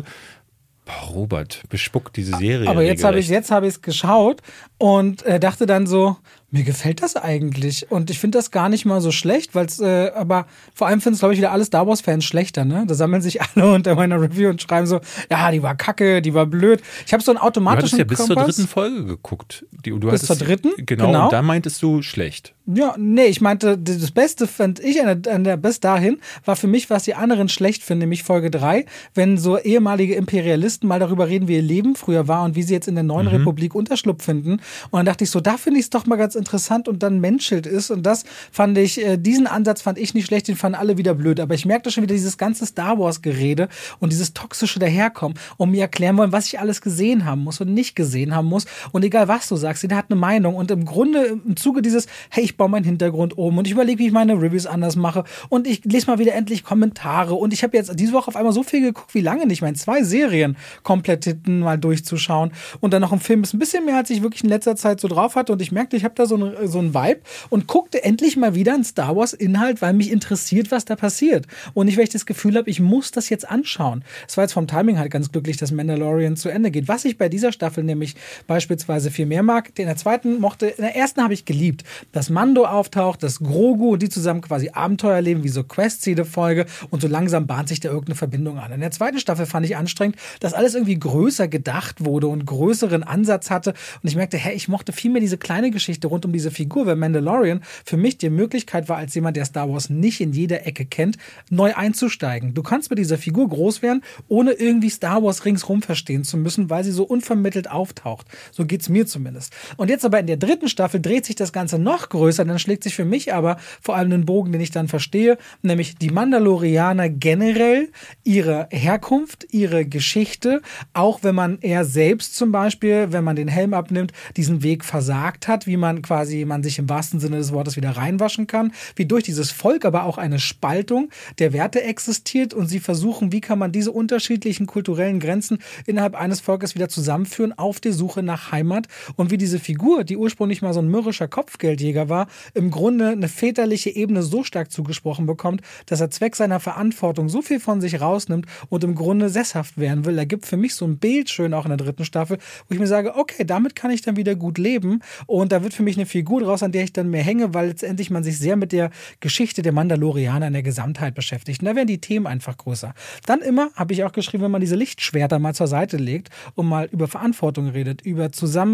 Robert bespuckt diese Serie. Aber jetzt habe ich es geschaut und dachte dann so, mir gefällt das eigentlich. Und ich finde das gar nicht mal so schlecht, weil es, aber vor allem finden es, glaube ich, wieder alle Star Wars-Fans schlechter, ne? Da sammeln sich alle unter meiner Review und schreiben so, ja, die war kacke, die war blöd. Ich habe so einen automatischen Kompass. Du hattest ja bis zur 3. Folge geguckt. Bis zur 3.? Genau, und da meintest du schlecht. Ja, nee, ich meinte, das Beste fand ich bis dahin, war für mich, was die anderen schlecht finden, nämlich Folge 3, wenn so ehemalige Imperialisten mal darüber reden, wie ihr Leben früher war und wie sie jetzt in der neuen Republik Unterschlupf finden. Und dann dachte ich so, da finde ich es doch mal ganz interessant und dann menschelt ist. Und das fand ich, diesen Ansatz fand ich nicht schlecht, den fanden alle wieder blöd. Aber ich merkte schon wieder dieses ganze Star Wars-Gerede und dieses toxische Daherkommen und mir erklären wollen, was ich alles gesehen haben muss und nicht gesehen haben muss. Und egal, was du sagst, jeder hat eine Meinung. Und im Grunde, im Zuge dieses, hey, ich baue meinen Hintergrund um und ich überlege, wie ich meine Reviews anders mache und ich lese mal wieder endlich Kommentare und ich habe jetzt diese Woche auf einmal so viel geguckt wie lange nicht mehr, in 2 Serien komplett hinten mal durchzuschauen und dann noch ein Film ist ein bisschen mehr, als ich wirklich in letzter Zeit so drauf hatte und ich merkte, ich habe da so einen Vibe und guckte endlich mal wieder einen Star Wars Inhalt, weil mich interessiert, was da passiert und nicht, weil ich das Gefühl habe, ich muss das jetzt anschauen. Es war jetzt vom Timing halt ganz glücklich, dass Mandalorian zu Ende geht. Was ich bei dieser Staffel nämlich beispielsweise viel mehr mag, in der zweiten mochte, in der ersten habe ich geliebt, dass Mando auftaucht, dass Grogu und die zusammen quasi Abenteuer erleben, wie so Quests jede Folge und so langsam bahnt sich da irgendeine Verbindung an. In der zweiten Staffel fand ich anstrengend, dass alles irgendwie größer gedacht wurde und größeren Ansatz hatte und ich merkte, ich mochte viel mehr diese kleine Geschichte rund um diese Figur, weil Mandalorian für mich die Möglichkeit war, als jemand, der Star Wars nicht in jeder Ecke kennt, neu einzusteigen. Du kannst mit dieser Figur groß werden, ohne irgendwie Star Wars ringsrum verstehen zu müssen, weil sie so unvermittelt auftaucht. So geht's mir zumindest. Und jetzt aber in der 3. Staffel dreht sich das Ganze noch größer, dann schlägt sich für mich aber vor allem einen Bogen, den ich dann verstehe, nämlich die Mandalorianer generell, ihre Herkunft, ihre Geschichte, auch wenn man eher selbst zum Beispiel, wenn man den Helm abnimmt, diesen Weg versagt hat, wie man sich im wahrsten Sinne des Wortes wieder reinwaschen kann, wie durch dieses Volk aber auch eine Spaltung der Werte existiert und sie versuchen, wie kann man diese unterschiedlichen kulturellen Grenzen innerhalb eines Volkes wieder zusammenführen auf der Suche nach Heimat und wie diese Figur, die ursprünglich mal so ein mürrischer Kopfgeldjäger war, im Grunde eine väterliche Ebene so stark zugesprochen bekommt, dass er zwecks seiner Verantwortung so viel von sich rausnimmt und im Grunde sesshaft werden will. Er gibt für mich so ein Bild schön auch in der 3. Staffel, wo ich mir sage, okay, damit kann ich dann wieder gut leben und da wird für mich eine Figur draus, an der ich dann mehr hänge, weil letztendlich man sich sehr mit der Geschichte der Mandalorianer in der Gesamtheit beschäftigt. Und da werden die Themen einfach größer. Dann immer, habe ich auch geschrieben, wenn man diese Lichtschwerter mal zur Seite legt und mal über Verantwortung redet, über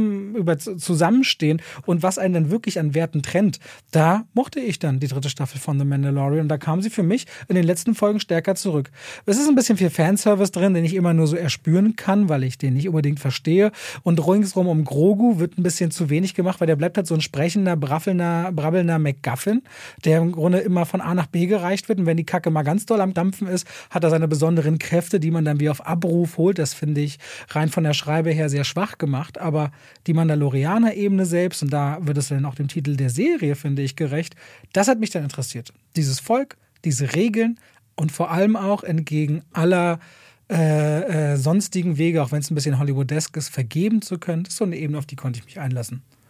Zusammenstehen und was einen dann wirklich an Werten trennt, da mochte ich dann die 3. Staffel von The Mandalorian. Da kam sie für mich in den letzten Folgen stärker zurück. Es ist ein bisschen viel Fanservice drin, den ich immer nur so erspüren kann, weil ich den nicht unbedingt verstehe. Und ringsrum um Grogu wird ein bisschen zu wenig gemacht, weil der bleibt halt so ein sprechender, brabbelnder MacGuffin, der im Grunde immer von A nach B gereicht wird. Und wenn die Kacke mal ganz doll am Dampfen ist, hat er seine besonderen Kräfte, die man dann wie auf Abruf holt. Das finde ich rein von der Schreibe her sehr schwach gemacht. Aber die Mandalorianer-Ebene selbst, und da wird es dann auch dem Titel der Serie, finde ich, gerecht, das hat mich dann interessiert. Dieses Volk, diese Regeln und vor allem auch entgegen aller sonstigen Wege, auch wenn es ein bisschen Hollywood-esk ist, vergeben zu können. Das ist so eine Ebene, auf die konnte ich mich einlassen.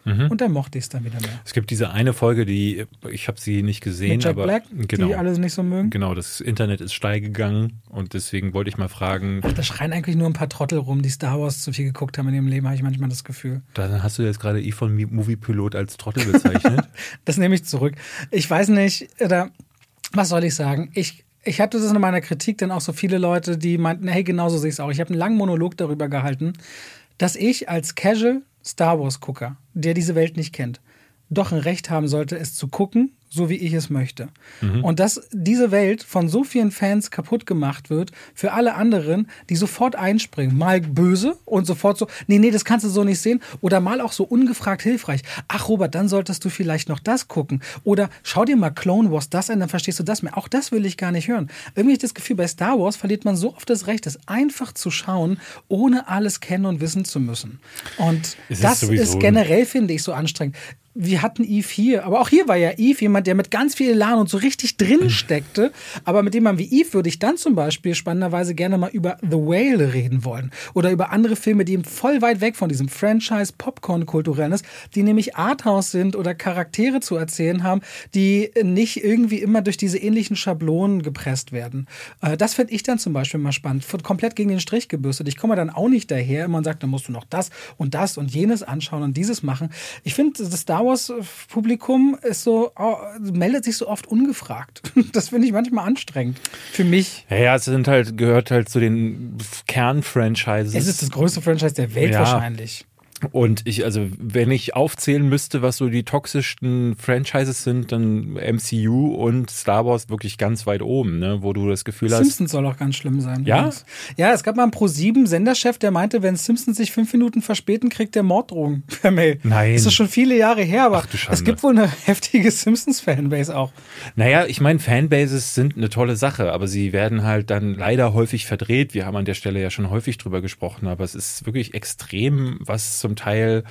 und dann mochte ich es dann wieder mehr. Es gibt diese eine Folge, ich habe sie nicht gesehen, mit Jack aber Black, genau, die alle nicht so mögen. Genau, das Internet ist steil gegangen und deswegen wollte ich mal fragen. Ach, da schreien eigentlich nur ein paar Trottel rum, die Star Wars zu viel geguckt haben in ihrem Leben, habe ich manchmal das Gefühl. Dann hast du jetzt gerade von Moviepilot als Trottel bezeichnet. Das nehme ich zurück. Ich weiß nicht, oder was soll ich sagen? Ich hatte das in meiner Kritik dann auch so viele Leute, die meinten, hey, genauso sehe ich es auch. Ich habe einen langen Monolog darüber gehalten, dass ich als Casual Star Wars-Gucker, der diese Welt nicht kennt, doch ein Recht haben sollte, es zu gucken, so wie ich es möchte. Und dass diese Welt von so vielen Fans kaputt gemacht wird, für alle anderen, die sofort einspringen. Mal böse und sofort so, nee, das kannst du so nicht sehen. Oder mal auch so ungefragt hilfreich. Ach Robert, dann solltest du vielleicht noch das gucken. Oder schau dir mal Clone Wars das an, dann verstehst du das mehr. Auch das will ich gar nicht hören. Irgendwie habe ich das Gefühl, bei Star Wars verliert man so oft das Recht, es einfach zu schauen, ohne alles kennen und wissen zu müssen. Und das ist generell, finde ich, so anstrengend. Wir hatten Eve hier, aber auch hier war ja Eve jemand, der mit ganz viel Elan und so richtig drin steckte, aber mit jemandem wie Eve würde ich dann zum Beispiel spannenderweise gerne mal über The Whale reden wollen oder über andere Filme, die eben voll weit weg von diesem Franchise-Popcorn-Kulturellen ist, die nämlich Arthouse sind oder Charaktere zu erzählen haben, die nicht irgendwie immer durch diese ähnlichen Schablonen gepresst werden. Das fände ich dann zum Beispiel mal spannend, komplett gegen den Strich gebürstet. Ich komme dann auch nicht daher, immer und sagt, dann musst du noch das und jenes anschauen und dieses machen. Ich finde, das Star Wars-Publikum ist so, meldet sich so oft ungefragt. Das finde ich manchmal anstrengend. Für mich. Ja, es gehört halt zu den Kernfranchises. Es ist das größte Franchise der Welt wahrscheinlich. Und wenn ich aufzählen müsste, was so die toxischsten Franchises sind, dann MCU und Star Wars wirklich ganz weit oben, ne? Wo du das Gefühl hast. Simpsons soll auch ganz schlimm sein. Ja? Ja, es gab mal einen Pro7-Senderchef, der meinte, wenn Simpsons sich 5 Minuten verspäten, kriegt der Morddrohungen per Mail. Nein. Das ist schon viele Jahre her, aber es gibt wohl eine heftige Simpsons-Fanbase auch. Naja, ich meine, Fanbases sind eine tolle Sache, aber sie werden halt dann leider häufig verdreht. Wir haben an der Stelle ja schon häufig drüber gesprochen, aber es ist wirklich extrem, was zum Teil,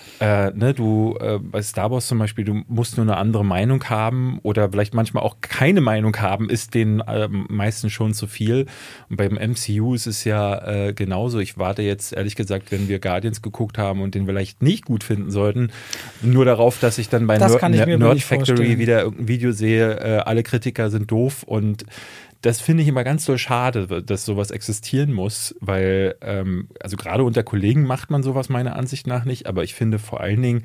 bei Star Wars zum Beispiel, du musst nur eine andere Meinung haben oder vielleicht manchmal auch keine Meinung haben, ist den meisten schon zu viel. Und beim MCU ist es ja genauso. Ich warte jetzt, ehrlich gesagt, wenn wir Guardians geguckt haben und den vielleicht nicht gut finden sollten, nur darauf, dass ich dann bei Nerd Factory wieder irgendein Video sehe, alle Kritiker sind doof und das finde ich immer ganz doll schade, dass sowas existieren muss, weil gerade unter Kollegen macht man sowas meiner Ansicht nach nicht, aber ich finde vor allen Dingen,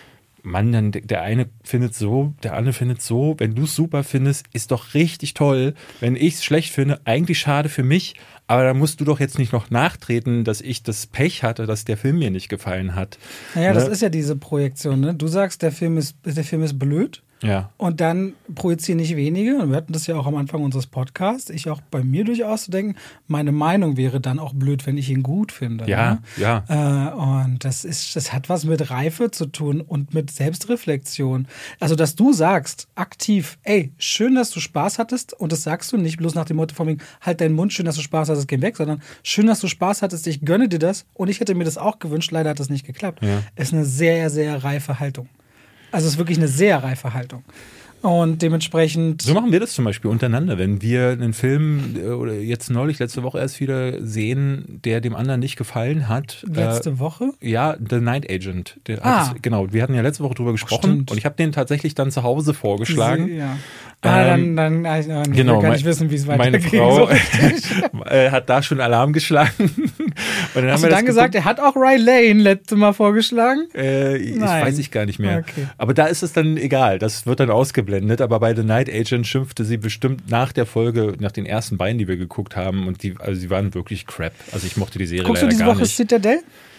der eine findet so, der andere findet so, wenn du es super findest, ist doch richtig toll, wenn ich es schlecht finde, eigentlich schade für mich, aber da musst du doch jetzt nicht noch nachtreten, dass ich das Pech hatte, dass der Film mir nicht gefallen hat. Naja, das ist ja diese Projektion, ne? Du sagst, der Film ist blöd. Ja. Und dann projizieren nicht wenige, und wir hatten das ja auch am Anfang unseres Podcasts, ich auch bei mir durchaus zu denken, meine Meinung wäre dann auch blöd, wenn ich ihn gut finde. Ja, ne? ja. Und das hat was mit Reife zu tun und mit Selbstreflexion. Also, dass du sagst, aktiv, ey, schön, dass du Spaß hattest, und das sagst du nicht bloß nach dem Motto von wegen, halt deinen Mund, schön, dass du Spaß hattest, geh weg, sondern schön, dass du Spaß hattest, ich gönne dir das und ich hätte mir das auch gewünscht, leider hat das nicht geklappt. Ja. Ist eine sehr, sehr reife Haltung. Also es ist wirklich eine sehr reife Haltung. Und dementsprechend... So machen wir das zum Beispiel untereinander. Wenn wir einen Film oder jetzt letzte Woche erst wieder sehen, der dem anderen nicht gefallen hat. Letzte Woche? Ja, The Night Agent. Genau, wir hatten ja letzte Woche drüber gesprochen. Stimmt. Und ich habe den tatsächlich dann zu Hause vorgeschlagen. Ja. Dann ich will gar nicht wissen, wie es weitergeht. Meine Frau hat da schon Alarm geschlagen. Und dann Hast du dann gesagt, er hat auch Ry Lane letztes Mal vorgeschlagen? Ich weiß ich gar nicht mehr. Okay. Aber da ist es dann egal. Das wird dann ausgeblendet. Aber bei The Night Agent schimpfte sie bestimmt nach der Folge, nach den ersten beiden, die wir geguckt haben. Und sie waren wirklich crap. Also ich mochte die Serie Guckst leider du diese gar Woche nicht. Citadel?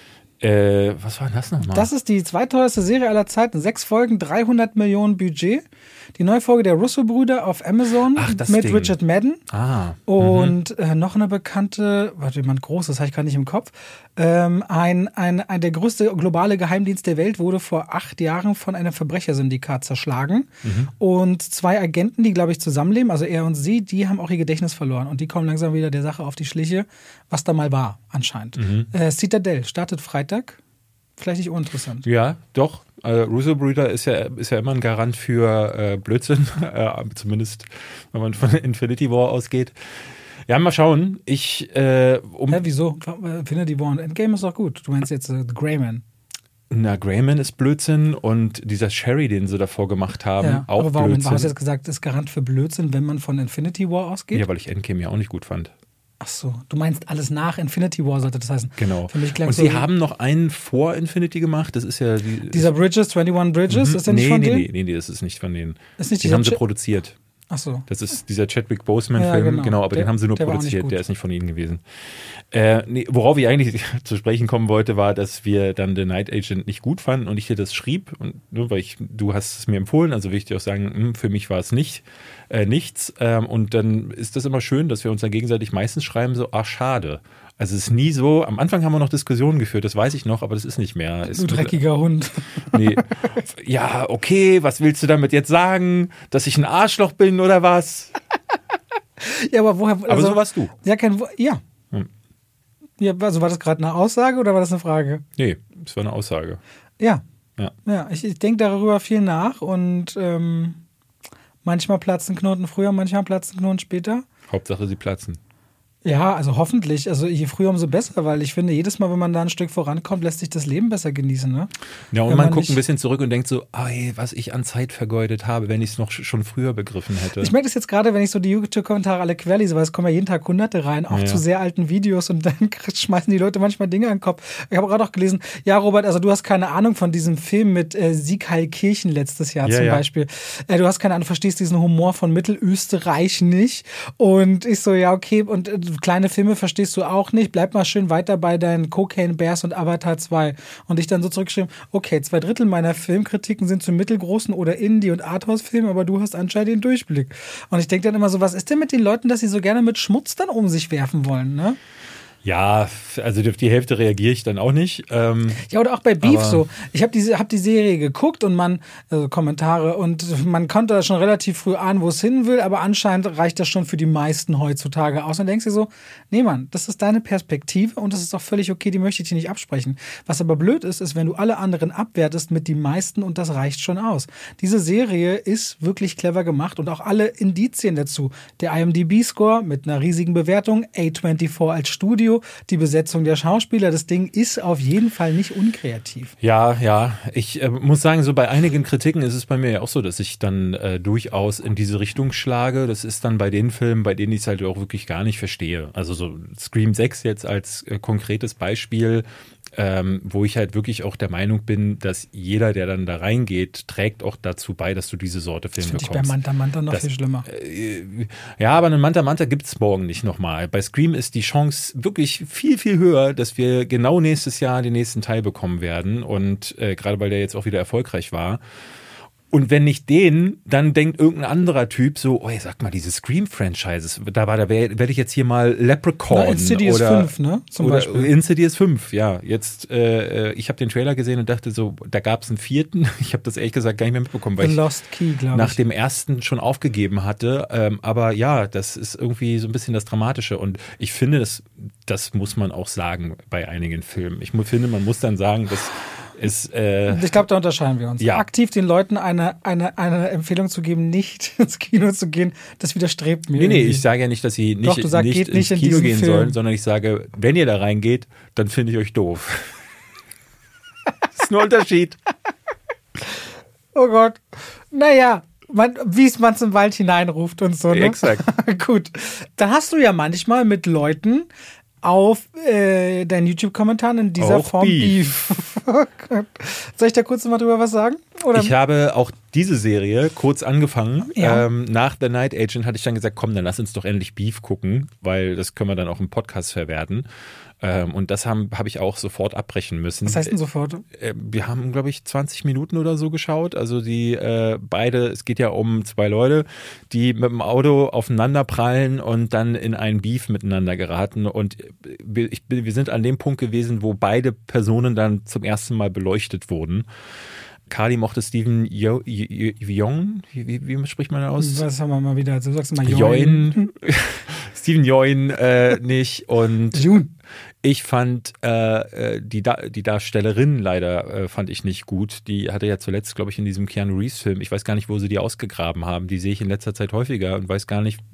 Was war denn das nochmal? Das ist die zweiteuerste Serie aller Zeiten. 6 Folgen, 300 Millionen Budget. Die neue Folge der Russo-Brüder auf Amazon mit Ding. Richard Madden. Und Mhm. noch eine bekannte, jemand Großes, habe ich gar nicht im Kopf. Der größte globale Geheimdienst der Welt wurde vor 8 Jahren von einem Verbrechersyndikat zerschlagen. Mhm. Und 2 Agenten, die, glaube ich, zusammenleben, also er und sie, die haben auch ihr Gedächtnis verloren. Und die kommen langsam wieder der Sache auf die Schliche, was da mal war, anscheinend. Citadel startet Freitag. Vielleicht nicht uninteressant. Ja, doch. Russo-Brüder ist ja immer ein Garant für Blödsinn, zumindest wenn man von Infinity War ausgeht. Ja, mal schauen. Wieso? Infinity War und Endgame ist doch gut. Du meinst jetzt The Greyman. Na, Greyman ist Blödsinn und dieser Sherry, den sie davor gemacht haben, auch aber warum Blödsinn. hast du jetzt gesagt, ist Garant für Blödsinn, wenn man von Infinity War ausgeht? Ja, weil ich Endgame ja auch nicht gut fand. Ach so, du meinst alles nach Infinity War sollte das heißen. Genau. Für mich klang und so sie haben noch einen vor Infinity gemacht, das ist ja... Dieser Bridges, 21 Bridges, ist der nicht von denen? Nee, das ist nicht von denen. Ist nicht den haben sie produziert. Ach so. Das ist dieser Chadwick Boseman-Film, genau, aber den haben sie nur produziert, der ist nicht von ihnen gewesen. Worauf ich eigentlich zu sprechen kommen wollte, war, dass wir dann The Night Agent nicht gut fanden und ich dir das schrieb, und nur weil du hast es mir empfohlen, also will ich dir auch sagen, für mich war es nichts. Und dann ist das immer schön, dass wir uns dann gegenseitig meistens schreiben, so, ach schade. Also es ist nie so, am Anfang haben wir noch Diskussionen geführt, das weiß ich noch, aber das ist nicht mehr. Du dreckiger Hund. Nee. Ja, okay, was willst du damit jetzt sagen? Dass ich ein Arschloch bin oder was? Ja, aber woher... Aber so warst du. Ja, Ja, also war das gerade eine Aussage oder war das eine Frage? Nee, das war eine Aussage. Ja, ich denke darüber viel nach und manchmal platzen Knoten früher, manchmal platzen Knoten später. Hauptsache, sie platzen. Ja, also hoffentlich. Also je früher, umso besser, weil ich finde, jedes Mal, wenn man da ein Stück vorankommt, lässt sich das Leben besser genießen. Ne? Ja, und man guckt ein bisschen zurück und denkt so, was ich an Zeit vergeudet habe, wenn ich es noch schon früher begriffen hätte. Ich merke das jetzt gerade, wenn ich so die YouTube-Kommentare alle querlese, weil es kommen ja jeden Tag Hunderte rein, auch zu sehr alten Videos und dann schmeißen die Leute manchmal Dinge an den Kopf. Ich habe gerade auch gelesen, ja Robert, also du hast keine Ahnung von diesem Film mit Siegheilkirchen letztes Jahr zum Beispiel. Du hast keine Ahnung, verstehst diesen Humor von Mittelösterreich nicht. Und ich so, ja okay, und kleine Filme verstehst du auch nicht, bleib mal schön weiter bei deinen Cocaine Bears und Avatar 2. Und ich dann so zurückgeschrieben, okay, 2/3 meiner Filmkritiken sind zu mittelgroßen oder Indie- und Arthouse-Filmen, aber du hast anscheinend den Durchblick. Und ich denke dann immer so, was ist denn mit den Leuten, dass sie so gerne mit Schmutz dann um sich werfen wollen, ne? Ja, also auf die Hälfte reagiere ich dann auch nicht. Ja, oder auch bei Beef so. Ich habe die Serie geguckt und Kommentare, und man konnte da schon relativ früh ahnen, wo es hin will, aber anscheinend reicht das schon für die meisten heutzutage aus. Und denkst du so, nee Mann, das ist deine Perspektive und das ist auch völlig okay, die möchte ich dir nicht absprechen. Was aber blöd ist, wenn du alle anderen abwertest mit die meisten und das reicht schon aus. Diese Serie ist wirklich clever gemacht und auch alle Indizien dazu. Der IMDb-Score mit einer riesigen Bewertung, A24 als Studio, die Besetzung der Schauspieler, das Ding ist auf jeden Fall nicht unkreativ. Ja, ich muss sagen, so bei einigen Kritiken ist es bei mir ja auch so, dass ich dann durchaus in diese Richtung schlage. Das ist dann bei den Filmen, bei denen ich es halt auch wirklich gar nicht verstehe. Also so Scream 6 jetzt als konkretes Beispiel, wo ich halt wirklich auch der Meinung bin, dass jeder, der dann da reingeht, trägt auch dazu bei, dass du diese Sorte Film bekommst. Das finde ich bei Manta Manta noch viel schlimmer. Ja, aber einen Manta Manta gibt es morgen nicht nochmal. Bei Scream ist die Chance wirklich viel, viel höher, dass wir genau nächstes Jahr den nächsten Teil bekommen werden. Und gerade weil der jetzt auch wieder erfolgreich war. Und wenn nicht den, dann denkt irgendein anderer Typ so, sag mal, diese Scream-Franchises, da werde ich jetzt hier mal Leprechaun. Insidious 5, ne? Zum Beispiel. Insidious 5, ja. Jetzt, ich habe den Trailer gesehen und dachte so, da gab es einen 4. Ich habe das ehrlich gesagt gar nicht mehr mitbekommen, weil The Lost Key, glaube ich. Nach dem ersten schon aufgegeben hatte. Aber ja, das ist irgendwie so ein bisschen das Dramatische. Und ich finde, das muss man auch sagen bei einigen Filmen. Ich finde, man muss dann sagen, dass ich glaube, da unterscheiden wir uns. Ja. Aktiv den Leuten eine Empfehlung zu geben, nicht ins Kino zu gehen, das widerstrebt mir. Nee, ich sage ja nicht, dass sie nicht ins Kino gehen sollen, sondern ich sage, wenn ihr da reingeht, dann finde ich euch doof. Das ist ein Unterschied. Oh Gott. Naja, wie es man zum Wald hineinruft und so. Ne? Exakt. Gut. Dann hast du ja manchmal mit Leuten auf deinen YouTube-Kommentaren in dieser auch Form Beef. Oh Gott. Soll ich da kurz mal drüber was sagen? Oder? Ich habe auch diese Serie kurz angefangen. Ja. Nach The Night Agent hatte ich dann gesagt, komm, dann lass uns doch endlich Beef gucken, weil das können wir dann auch im Podcast verwerten. Und das habe ich auch sofort abbrechen müssen. Was heißt denn sofort? Wir haben, glaube ich, 20 Minuten oder so geschaut. Also die es geht ja um 2 Leute, die mit dem Auto aufeinander prallen und dann in einen Beef miteinander geraten. Und wir sind an dem Punkt gewesen, wo beide Personen dann zum ersten Mal beleuchtet wurden. Carly mochte Steven Yeun, wie spricht man da aus? Was haben wir mal wieder? Du sagst mal Yeun. Steven Yeun nicht. Und June. Ich fand die Darstellerin leider fand ich nicht gut. Die hatte ja zuletzt, glaube ich, in diesem Keanu Reeves Film, ich weiß gar nicht, wo sie die ausgegraben haben. Die sehe ich in letzter Zeit häufiger und weiß gar nicht,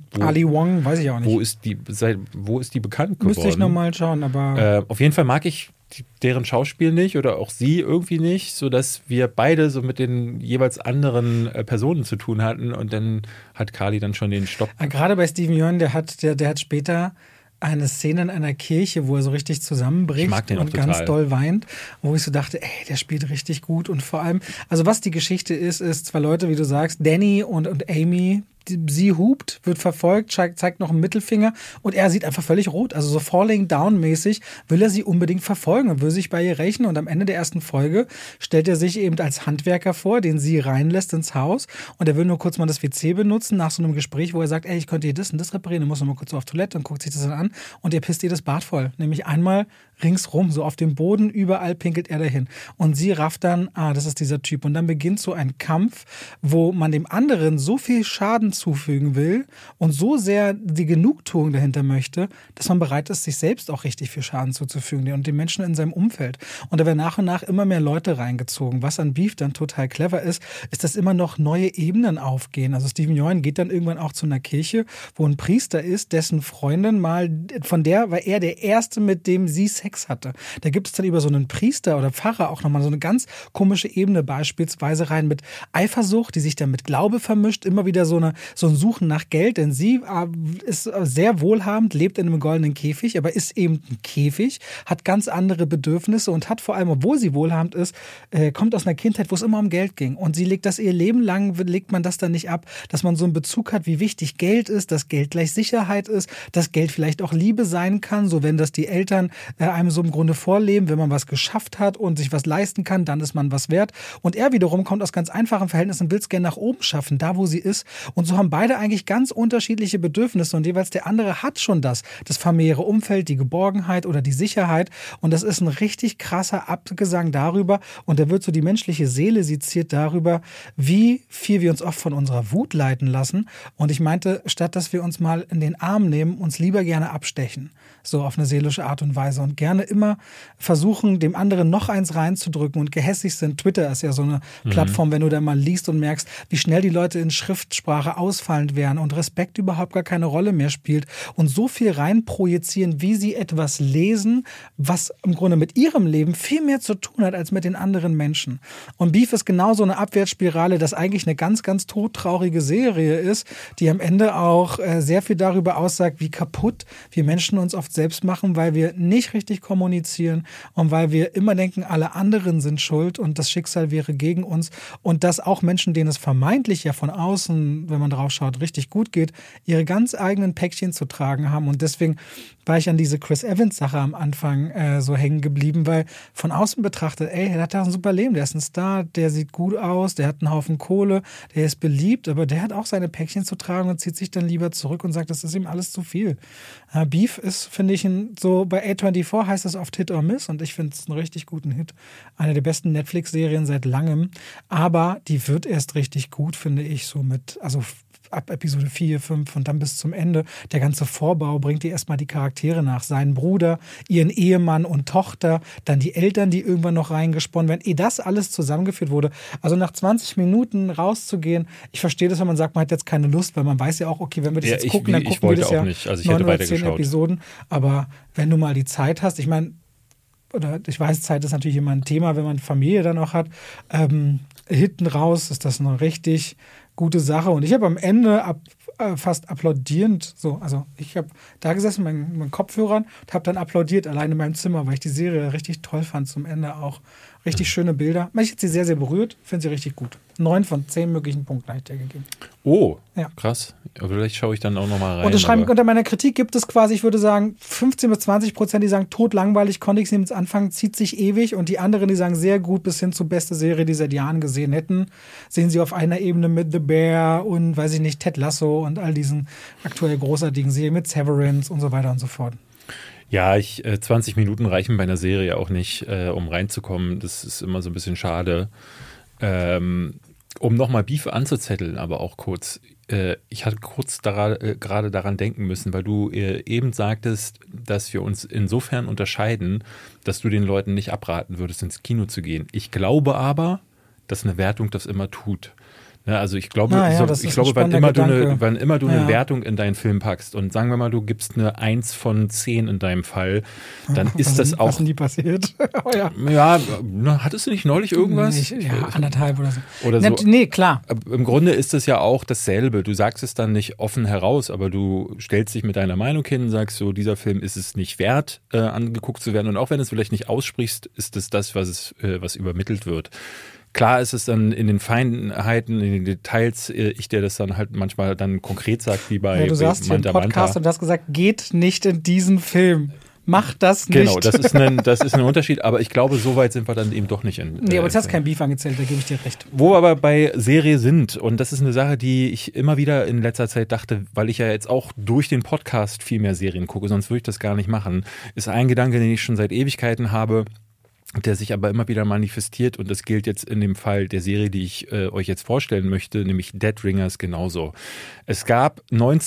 Ali Wong, weiß ich auch nicht. Wo ist die bekannt geworden? Müsste ich nochmal schauen, aber... auf jeden Fall mag ich deren Schauspiel nicht oder auch sie irgendwie nicht, sodass wir beide so mit den jeweils anderen Personen zu tun hatten und dann hat Kali dann schon den Stopp. Gerade bei Steven Yeun, der hat später eine Szene in einer Kirche, wo er so richtig zusammenbricht und ganz doll weint, wo ich so dachte, ey, der spielt richtig gut und vor allem, also was die Geschichte ist zwei Leute, wie du sagst, Danny und Amy, sie hupt, wird verfolgt, zeigt noch einen Mittelfinger und er sieht einfach völlig rot. Also so Falling Down mäßig will er sie unbedingt verfolgen und will sich bei ihr rächen. Und am Ende der ersten Folge stellt er sich eben als Handwerker vor, den sie reinlässt ins Haus. Und er will nur kurz mal das WC benutzen nach so einem Gespräch, wo er sagt, ey, ich könnte hier das und das reparieren, du musst noch mal kurz auf Toilette und guckt sich das dann an. Und er pisst ihr das Bad voll. Nämlich einmal ringsrum, so auf dem Boden, überall pinkelt er dahin. Und sie rafft dann, das ist dieser Typ. Und dann beginnt so ein Kampf, wo man dem anderen so viel Schaden zufügen will und so sehr die Genugtuung dahinter möchte, dass man bereit ist, sich selbst auch richtig viel Schaden zuzufügen und den Menschen in seinem Umfeld. Und da werden nach und nach immer mehr Leute reingezogen. Was an Beef dann total clever ist, dass immer noch neue Ebenen aufgehen. Also Steven Yeun geht dann irgendwann auch zu einer Kirche, wo ein Priester ist, dessen Freundin mal, von der war er der Erste, mit dem sie Sex hatte. Da gibt es dann über so einen Priester oder Pfarrer auch nochmal so eine ganz komische Ebene beispielsweise rein mit Eifersucht, die sich dann mit Glaube vermischt, immer wieder so ein Suchen nach Geld, denn sie ist sehr wohlhabend, lebt in einem goldenen Käfig, aber ist eben ein Käfig, hat ganz andere Bedürfnisse und hat vor allem, obwohl sie wohlhabend ist, kommt aus einer Kindheit, wo es immer um Geld ging. Und sie legt das ihr Leben lang, legt man das dann nicht ab, dass man so einen Bezug hat, wie wichtig Geld ist, dass Geld gleich Sicherheit ist, dass Geld vielleicht auch Liebe sein kann, so wenn das die Eltern einem so im Grunde vorleben, wenn man was geschafft hat und sich was leisten kann, dann ist man was wert. Und er wiederum kommt aus ganz einfachen Verhältnissen, will es gerne nach oben schaffen, da wo sie ist. Und so haben beide eigentlich ganz unterschiedliche Bedürfnisse und jeweils der andere hat schon das familiäre Umfeld, die Geborgenheit oder die Sicherheit und das ist ein richtig krasser Abgesang darüber und da wird so die menschliche Seele seziert darüber, wie viel wir uns oft von unserer Wut leiten lassen und ich meinte, statt dass wir uns mal in den Arm nehmen, uns lieber gerne abstechen, so auf eine seelische Art und Weise und gerne immer versuchen, dem anderen noch eins reinzudrücken und gehässig sind. Twitter ist ja so eine Plattform, wenn du da mal liest und merkst, wie schnell die Leute in Schriftsprache ausfallend werden und Respekt überhaupt gar keine Rolle mehr spielt und so viel reinprojizieren, wie sie etwas lesen, was im Grunde mit ihrem Leben viel mehr zu tun hat als mit den anderen Menschen. Und Beef ist genau so eine Abwärtsspirale, das eigentlich eine ganz, ganz todtraurige Serie ist, die am Ende auch sehr viel darüber aussagt, wie kaputt wir Menschen uns oft selbst machen, weil wir nicht richtig kommunizieren und weil wir immer denken, alle anderen sind schuld und das Schicksal wäre gegen uns und dass auch Menschen, denen es vermeintlich ja von außen, wenn man drauf schaut, richtig gut geht, ihre ganz eigenen Päckchen zu tragen haben und deswegen war ich an diese Chris Evans Sache am Anfang so hängen geblieben, weil von außen betrachtet, der hat da ein super Leben, der ist ein Star, der sieht gut aus, der hat einen Haufen Kohle, der ist beliebt, aber der hat auch seine Päckchen zu tragen und zieht sich dann lieber zurück und sagt, das ist ihm alles zu viel. Beef ist, finde ich, so bei A24 heißt das oft Hit or Miss und ich finde es einen richtig guten Hit. Eine der besten Netflix-Serien seit langem, aber die wird erst richtig gut, finde ich, so also ab Episode 4, 5 und dann bis zum Ende. Der ganze Vorbau bringt dir erstmal die Charaktere nach. Seinen Bruder, ihren Ehemann und Tochter, dann die Eltern, die irgendwann noch reingesponnen werden. Ehe das alles zusammengeführt wurde. Also nach 20 Minuten rauszugehen, ich verstehe das, wenn man sagt, man hat jetzt keine Lust, weil man weiß ja auch, okay, wenn wir das jetzt gucken, dann gucken wir das ja nicht. Also ich 9 hätte oder 10 Episoden. Aber wenn du mal die Zeit hast, ich meine, oder ich weiß, Zeit ist natürlich immer ein Thema, wenn man Familie dann auch hat, hinten raus ist das eine richtig gute Sache. Und ich habe am Ende fast applaudierend, also ich habe da gesessen mit meinen Kopfhörern und habe dann applaudiert, allein in meinem Zimmer, weil ich die Serie richtig toll fand zum Ende auch. Richtig schöne Bilder. Mich hat sie sehr, sehr berührt. Finde sie richtig gut. 9 von 10 möglichen Punkten habe ich dir gegeben. Oh, ja. Krass. Vielleicht schaue ich dann auch nochmal rein. Unter meiner Kritik gibt es quasi, ich würde sagen, 15-20%, die sagen, totlangweilig, konnte ich es nicht anfangen, zieht sich ewig. Und die anderen, die sagen, sehr gut, bis hin zur beste Serie, die sie seit Jahren gesehen hätten. Sehen sie auf einer Ebene mit The Bear und, weiß ich nicht, Ted Lasso und all diesen aktuell großartigen Serien mit Severance und so weiter und so fort. Ja, 20 Minuten reichen bei einer Serie auch nicht, um reinzukommen. Das ist immer so ein bisschen schade. Um nochmal Beef anzuzetteln, aber auch kurz. Ich hatte kurz gerade daran denken müssen, weil du eben sagtest, dass wir uns insofern unterscheiden, dass du den Leuten nicht abraten würdest, ins Kino zu gehen. Ich glaube aber, dass eine Wertung das immer tut. Ja, also ich glaube, wann immer du eine Wertung in deinen Film packst und sagen wir mal, du gibst eine 1 von 10 in deinem Fall, dann ist das auch... Was nie passiert. Hattest du nicht neulich irgendwas? Anderthalb oder so. Oder so. Nee, klar. Im Grunde ist es ja auch dasselbe. Du sagst es dann nicht offen heraus, aber du stellst dich mit deiner Meinung hin und sagst so, dieser Film ist es nicht wert, angeguckt zu werden. Und auch wenn du es vielleicht nicht aussprichst, ist es das, was übermittelt wird. Klar ist es dann in den Feinheiten, in den Details, der das dann halt manchmal dann konkret sagt, wie bei du sagst hier im Podcast und du hast gesagt, geht nicht in diesen Film. Macht das nicht. Genau, das ist ein Unterschied, aber ich glaube, so weit sind wir dann eben doch nicht in. Nee, aber jetzt hast du kein Beef angezählt, da gebe ich dir recht. Wo wir aber bei Serie sind, und das ist eine Sache, die ich immer wieder in letzter Zeit dachte, weil ich ja jetzt auch durch den Podcast viel mehr Serien gucke, sonst würde ich das gar nicht machen, ist ein Gedanke, den ich schon seit Ewigkeiten habe, der sich aber immer wieder manifestiert, und das gilt jetzt in dem Fall der Serie, die ich euch jetzt vorstellen möchte, nämlich Dead Ringers genauso. Es gab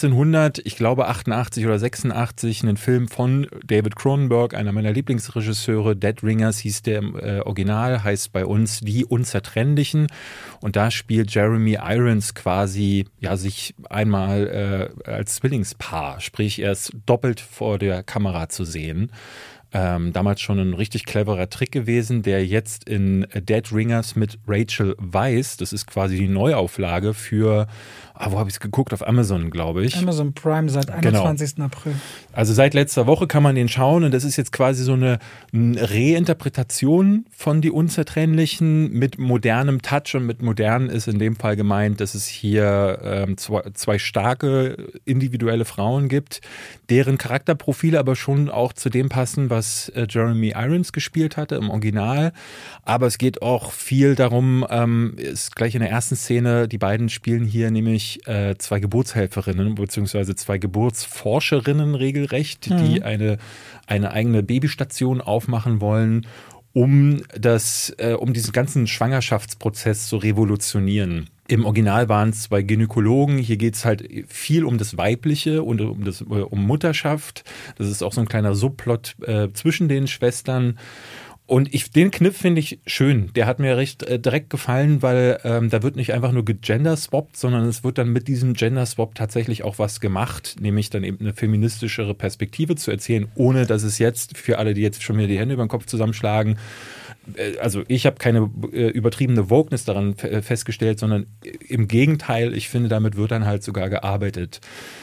1988 oder 86 einen Film von David Cronenberg, einer meiner Lieblingsregisseure. Dead Ringers hieß der im Original, heißt bei uns Die Unzertrennlichen, und da spielt Jeremy Irons quasi sich einmal als Zwillingspaar, sprich er ist doppelt vor der Kamera zu sehen. Damals schon ein richtig cleverer Trick gewesen, der jetzt in Dead Ringers mit Rachel Weisz, das ist quasi die Neuauflage für, wo habe ich es geguckt? Auf Amazon, glaube ich. Amazon Prime seit 21. April. Also seit letzter Woche kann man den schauen, und das ist jetzt quasi so eine Reinterpretation von Die Unzertrennlichen mit modernem Touch, und mit modern ist in dem Fall gemeint, dass es hier zwei starke individuelle Frauen gibt, deren Charakterprofile aber schon auch zu dem passen, was Jeremy Irons gespielt hatte im Original. Aber es geht auch viel darum, ist gleich in der ersten Szene, die beiden spielen hier nämlich zwei Geburtshelferinnen beziehungsweise zwei Geburtsforscherinnen regelrecht, die eine eigene Babystation aufmachen wollen, um diesen ganzen Schwangerschaftsprozess zu revolutionieren. Im Original waren es zwei Gynäkologen. Hier geht es halt viel um das Weibliche und um Mutterschaft. Das ist auch so ein kleiner Subplot zwischen den Schwestern. Und den Kniff finde ich schön. Der hat mir recht direkt gefallen, weil da wird nicht einfach nur gegenderswappt, sondern es wird dann mit diesem Genderswap tatsächlich auch was gemacht, nämlich dann eben eine feministischere Perspektive zu erzählen, ohne dass es jetzt, für alle, die jetzt schon wieder die Hände über den Kopf zusammenschlagen, also ich habe keine übertriebene Wokeness daran festgestellt, sondern im Gegenteil, ich finde, damit wird dann halt sogar gearbeitet.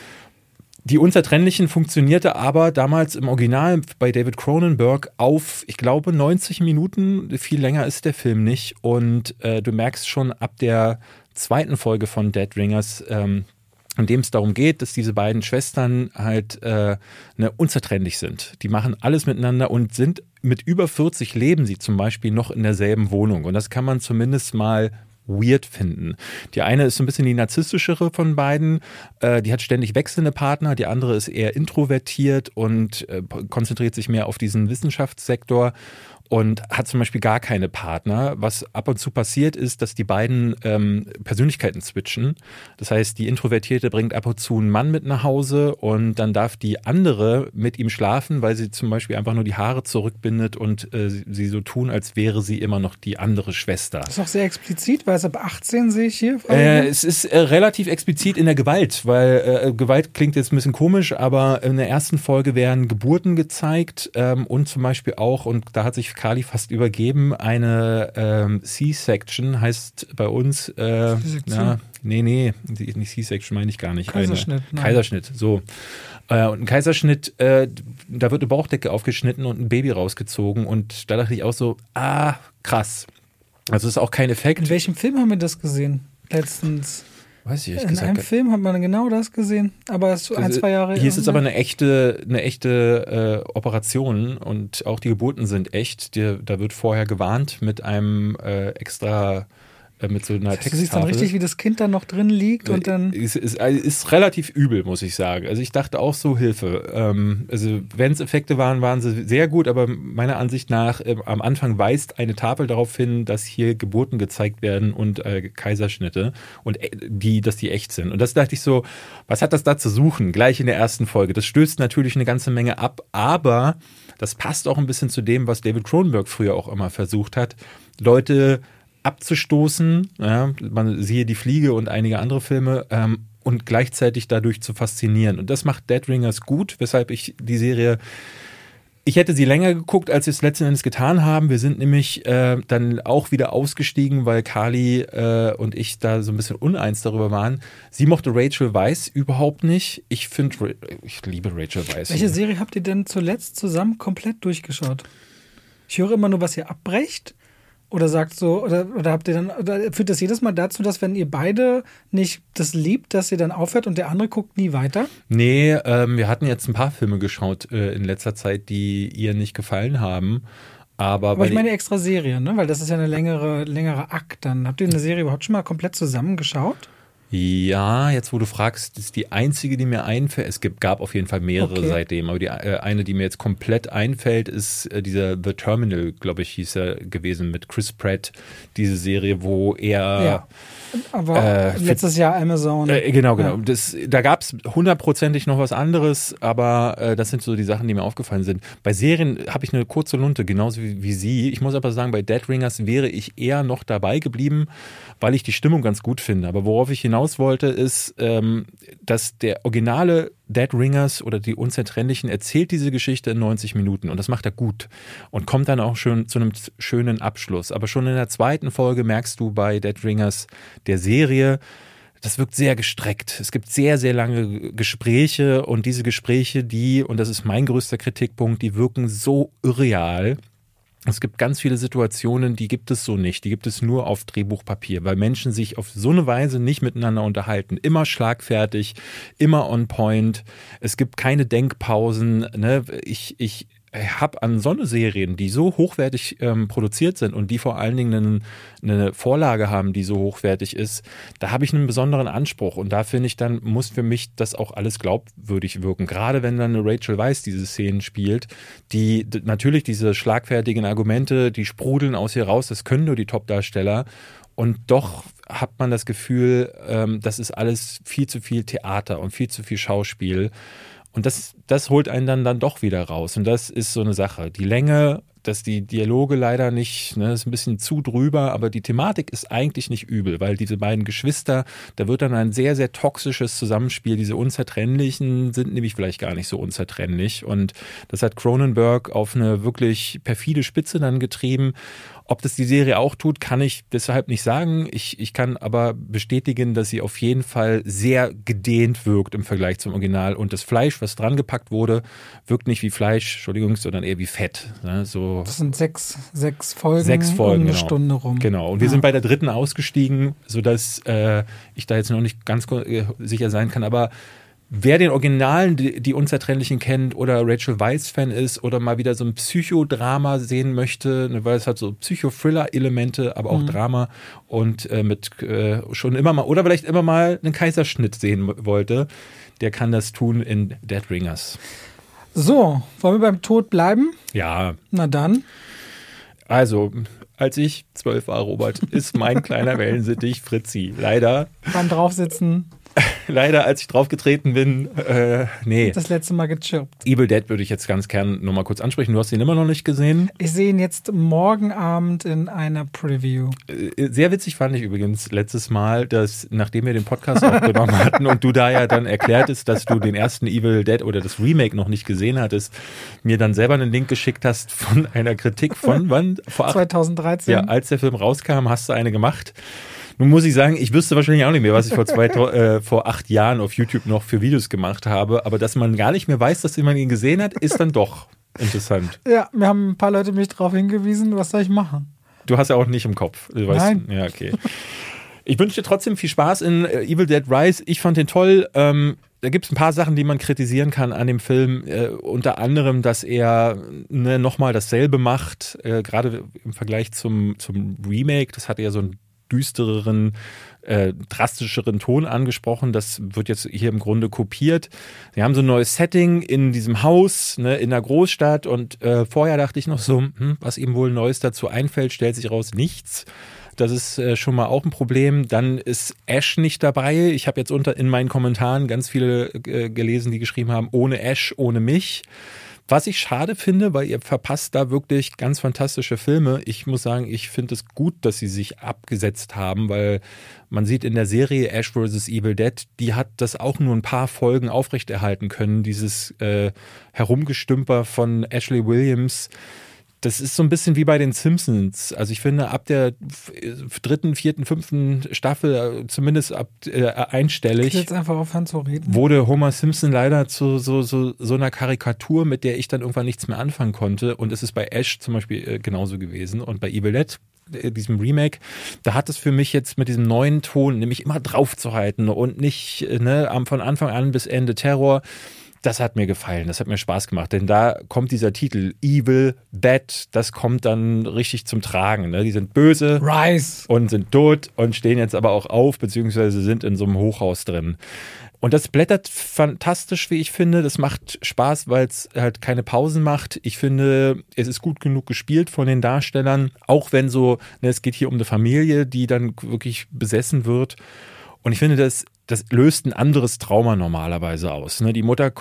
Die Unzertrennlichen funktionierte aber damals im Original bei David Cronenberg auf, ich glaube, 90 Minuten. Viel länger ist der Film nicht. Und du merkst schon ab der zweiten Folge von Dead Ringers, in dem es darum geht, dass diese beiden Schwestern halt unzertrennlich sind. Die machen alles miteinander und sind mit über 40 leben sie zum Beispiel noch in derselben Wohnung. Und das kann man zumindest mal weird finden. Die eine ist so ein bisschen die narzisstischere von beiden, die hat ständig wechselnde Partner, die andere ist eher introvertiert und konzentriert sich mehr auf diesen Wissenschaftssektor und hat zum Beispiel gar keine Partner. Was ab und zu passiert ist, dass die beiden Persönlichkeiten switchen. Das heißt, die Introvertierte bringt ab und zu einen Mann mit nach Hause und dann darf die andere mit ihm schlafen, weil sie zum Beispiel einfach nur die Haare zurückbindet und sie so tun, als wäre sie immer noch die andere Schwester. Das ist auch sehr explizit, weil es ab 18 sehe ich hier. Es ist relativ explizit in der Gewalt, weil Gewalt klingt jetzt ein bisschen komisch, aber in der ersten Folge werden Geburten gezeigt und zum Beispiel auch, und da hat sich Kali fast übergeben, eine C-Section heißt bei uns, nicht C-Section meine ich gar nicht. Kaiserschnitt, so. Und ein Kaiserschnitt, da wird eine Bauchdecke aufgeschnitten und ein Baby rausgezogen und da dachte ich auch so, krass. Also das ist auch kein Effekt. In welchem Film haben wir das gesehen? Letztens. Weiß ich In einem Film hat man genau das gesehen, aber es ist 1-2 Jahre. Hier ist es aber eine echte Operation und auch die Geburten sind echt. Da wird vorher gewarnt mit einem extra mit so einer Texttafel. Du siehst dann richtig, wie das Kind dann noch drin liegt und dann... Ist relativ übel, muss ich sagen. Also ich dachte auch so, Hilfe. Also wenn es Effekte waren sie sehr gut, aber meiner Ansicht nach am Anfang weist eine Tafel darauf hin, dass hier Geburten gezeigt werden und Kaiserschnitte und dass die echt sind. Und das dachte ich so, was hat das da zu suchen? Gleich in der ersten Folge. Das stößt natürlich eine ganze Menge ab, aber das passt auch ein bisschen zu dem, was David Cronenberg früher auch immer versucht hat, Leute abzustoßen. Ja, man siehe Die Fliege und einige andere Filme. Und gleichzeitig dadurch zu faszinieren. Und das macht Dead Ringers gut, weshalb ich die Serie, ich hätte sie länger geguckt, als wir es letzten Endes getan haben. Wir sind nämlich dann auch wieder ausgestiegen, weil Carly und ich da so ein bisschen uneins darüber waren. Sie mochte Rachel Weisz überhaupt nicht. Ich liebe Rachel Weisz. Welche Serie habt ihr denn zuletzt zusammen komplett durchgeschaut? Ich höre immer nur, was ihr abbrecht. Oder sagt so, oder habt ihr dann, oder führt das jedes Mal dazu, dass wenn ihr beide nicht das liebt, dass ihr dann aufhört und der andere guckt nie weiter? Nee, wir hatten jetzt ein paar Filme geschaut in letzter Zeit, die ihr nicht gefallen haben. Aber ich meine extra Serie, ne? Weil das ist ja eine längere Akt dann. Habt ihr eine Serie überhaupt schon mal komplett zusammengeschaut? Ja, jetzt wo du fragst, ist die einzige, die mir einfällt. Es gab auf jeden Fall mehrere seitdem, aber eine, die mir jetzt komplett einfällt, ist dieser The Terminal, glaube ich, hieß er gewesen mit Chris Pratt. Diese Serie, wo er... Ja, aber letztes Jahr Amazon. Genau. Ja. Da gab es 100%ig noch was anderes, aber das sind so die Sachen, die mir aufgefallen sind. Bei Serien habe ich eine kurze Lunte, genauso wie Sie. Ich muss aber sagen, bei Dead Ringers wäre ich eher noch dabei geblieben, weil ich die Stimmung ganz gut finde. Aber worauf ich hinaus wollte, ist, dass der originale Dead Ringers oder die Unzertrennlichen erzählt diese Geschichte in 90 Minuten und das macht er gut und kommt dann auch schön zu einem schönen Abschluss. Aber schon in der zweiten Folge merkst du bei Dead Ringers, der Serie, das wirkt sehr gestreckt. Es gibt sehr, sehr lange Gespräche und diese Gespräche, und das ist mein größter Kritikpunkt, die wirken so irreal. Es gibt ganz viele Situationen, die gibt es so nicht. Die gibt es nur auf Drehbuchpapier, weil Menschen sich auf so eine Weise nicht miteinander unterhalten. Immer schlagfertig, immer on point. Es gibt keine Denkpausen. Ne? Ich habe an so eine Serien, die so hochwertig produziert sind und die vor allen Dingen eine Vorlage haben, die so hochwertig ist, da habe ich einen besonderen Anspruch und da finde ich, dann muss für mich das auch alles glaubwürdig wirken. Gerade wenn dann eine Rachel Weisz diese Szenen spielt, die natürlich diese schlagfertigen Argumente, die sprudeln aus ihr raus, das können nur die Top-Darsteller. Und doch hat man das Gefühl, das ist alles viel zu viel Theater und viel zu viel Schauspiel. Und das holt einen dann doch wieder raus. Und das ist so eine Sache. Die Länge, dass die Dialoge leider nicht, ne, ist ein bisschen zu drüber, aber die Thematik ist eigentlich nicht übel, weil diese beiden Geschwister, da wird dann ein sehr, sehr toxisches Zusammenspiel. Diese Unzertrennlichen sind nämlich vielleicht gar nicht so unzertrennlich. Und das hat Cronenberg auf eine wirklich perfide Spitze dann getrieben. Ob das die Serie auch tut, kann ich deshalb nicht sagen. Ich kann aber bestätigen, dass sie auf jeden Fall sehr gedehnt wirkt im Vergleich zum Original. Und das Fleisch, was dran gepackt wurde, wirkt nicht wie Fleisch, Entschuldigung, sondern eher wie Fett. Ne? So das sind sechs Folgen um eine Stunde rum. Genau. Und wir sind bei der dritten ausgestiegen, sodass ich da jetzt noch nicht ganz sicher sein kann. Aber wer den Originalen, die Unzertrennlichen kennt oder Rachel Weisz-Fan ist oder mal wieder so ein Psychodrama sehen möchte, ne, weil es hat so Psycho-Thriller-Elemente, aber auch Drama und mit schon immer mal oder vielleicht immer mal einen Kaiserschnitt sehen wollte, der kann das tun in Dead Ringers. So, wollen wir beim Tod bleiben? Ja. Na dann. Also, als ich 12 war, Robert, ist mein kleiner Wellensittich Fritzi leider beim Draufsitzen. Leider, als ich draufgetreten bin, nee. Das letzte Mal gechirpt. Evil Dead würde ich jetzt ganz gern nur mal kurz ansprechen. Du hast ihn immer noch nicht gesehen. Ich sehe ihn jetzt morgen Abend in einer Preview. Sehr witzig fand ich übrigens letztes Mal, dass nachdem wir den Podcast aufgenommen hatten und du da ja dann erklärtest, dass du den ersten Evil Dead oder das Remake noch nicht gesehen hattest, mir dann selber einen Link geschickt hast von einer Kritik von wann? 2013. Ja, als der Film rauskam, hast du eine gemacht. Nun muss ich sagen, ich wüsste wahrscheinlich auch nicht mehr, was ich vor 8 Jahren auf YouTube noch für Videos gemacht habe. Aber dass man gar nicht mehr weiß, dass jemand ihn gesehen hat, ist dann doch interessant. Ja, mir haben ein paar Leute mich darauf hingewiesen. Was soll ich machen? Du hast ja auch nicht im Kopf. Du weißt, nein. Ja, okay. Ich wünsche dir trotzdem viel Spaß in Evil Dead Rise. Ich fand den toll. Da gibt es ein paar Sachen, die man kritisieren kann an dem Film. Unter anderem, dass er nochmal dasselbe macht. Gerade im Vergleich zum Remake. Das hatte ja so einen düstereren, drastischeren Ton angesprochen. Das wird jetzt hier im Grunde kopiert. Sie haben so ein neues Setting in diesem Haus, ne, in der Großstadt und vorher dachte ich noch so, was ihm wohl Neues dazu einfällt, stellt sich raus, nichts. Das ist schon mal auch ein Problem. Dann ist Ash nicht dabei. Ich habe jetzt in meinen Kommentaren ganz viele gelesen, die geschrieben haben, ohne Ash, ohne mich. Was ich schade finde, weil ihr verpasst da wirklich ganz fantastische Filme. Ich muss sagen, ich finde es gut, dass sie sich abgesetzt haben, weil man sieht in der Serie Ash vs. Evil Dead, die hat das auch nur ein paar Folgen aufrechterhalten können, dieses Herumgestümper von Ashley Williams. Das ist so ein bisschen wie bei den Simpsons. Also ich finde, ab der 3., 4., 5. Staffel, zumindest ab einstellig, jetzt einfach aufhören zu reden, wurde Homer Simpson leider zu so einer Karikatur, mit der ich dann irgendwann nichts mehr anfangen konnte. Und es ist bei Ash zum Beispiel genauso gewesen. Und bei Evil Dead, diesem Remake, da hat es für mich jetzt mit diesem neuen Ton, nämlich immer drauf zu halten und nicht von Anfang an bis Ende Terror. Das hat mir gefallen, das hat mir Spaß gemacht, denn da kommt dieser Titel Evil Dead, das kommt dann richtig zum Tragen. Ne? Die sind böse Rise. Und sind tot und stehen jetzt aber auch auf, beziehungsweise sind in so einem Hochhaus drin. Und das blättert fantastisch, wie ich finde. Das macht Spaß, weil es halt keine Pausen macht. Ich finde, es ist gut genug gespielt von den Darstellern, auch wenn es geht hier um eine Familie, die dann wirklich besessen wird. Und ich finde, das löst ein anderes Trauma normalerweise aus. Ne? Die Mutter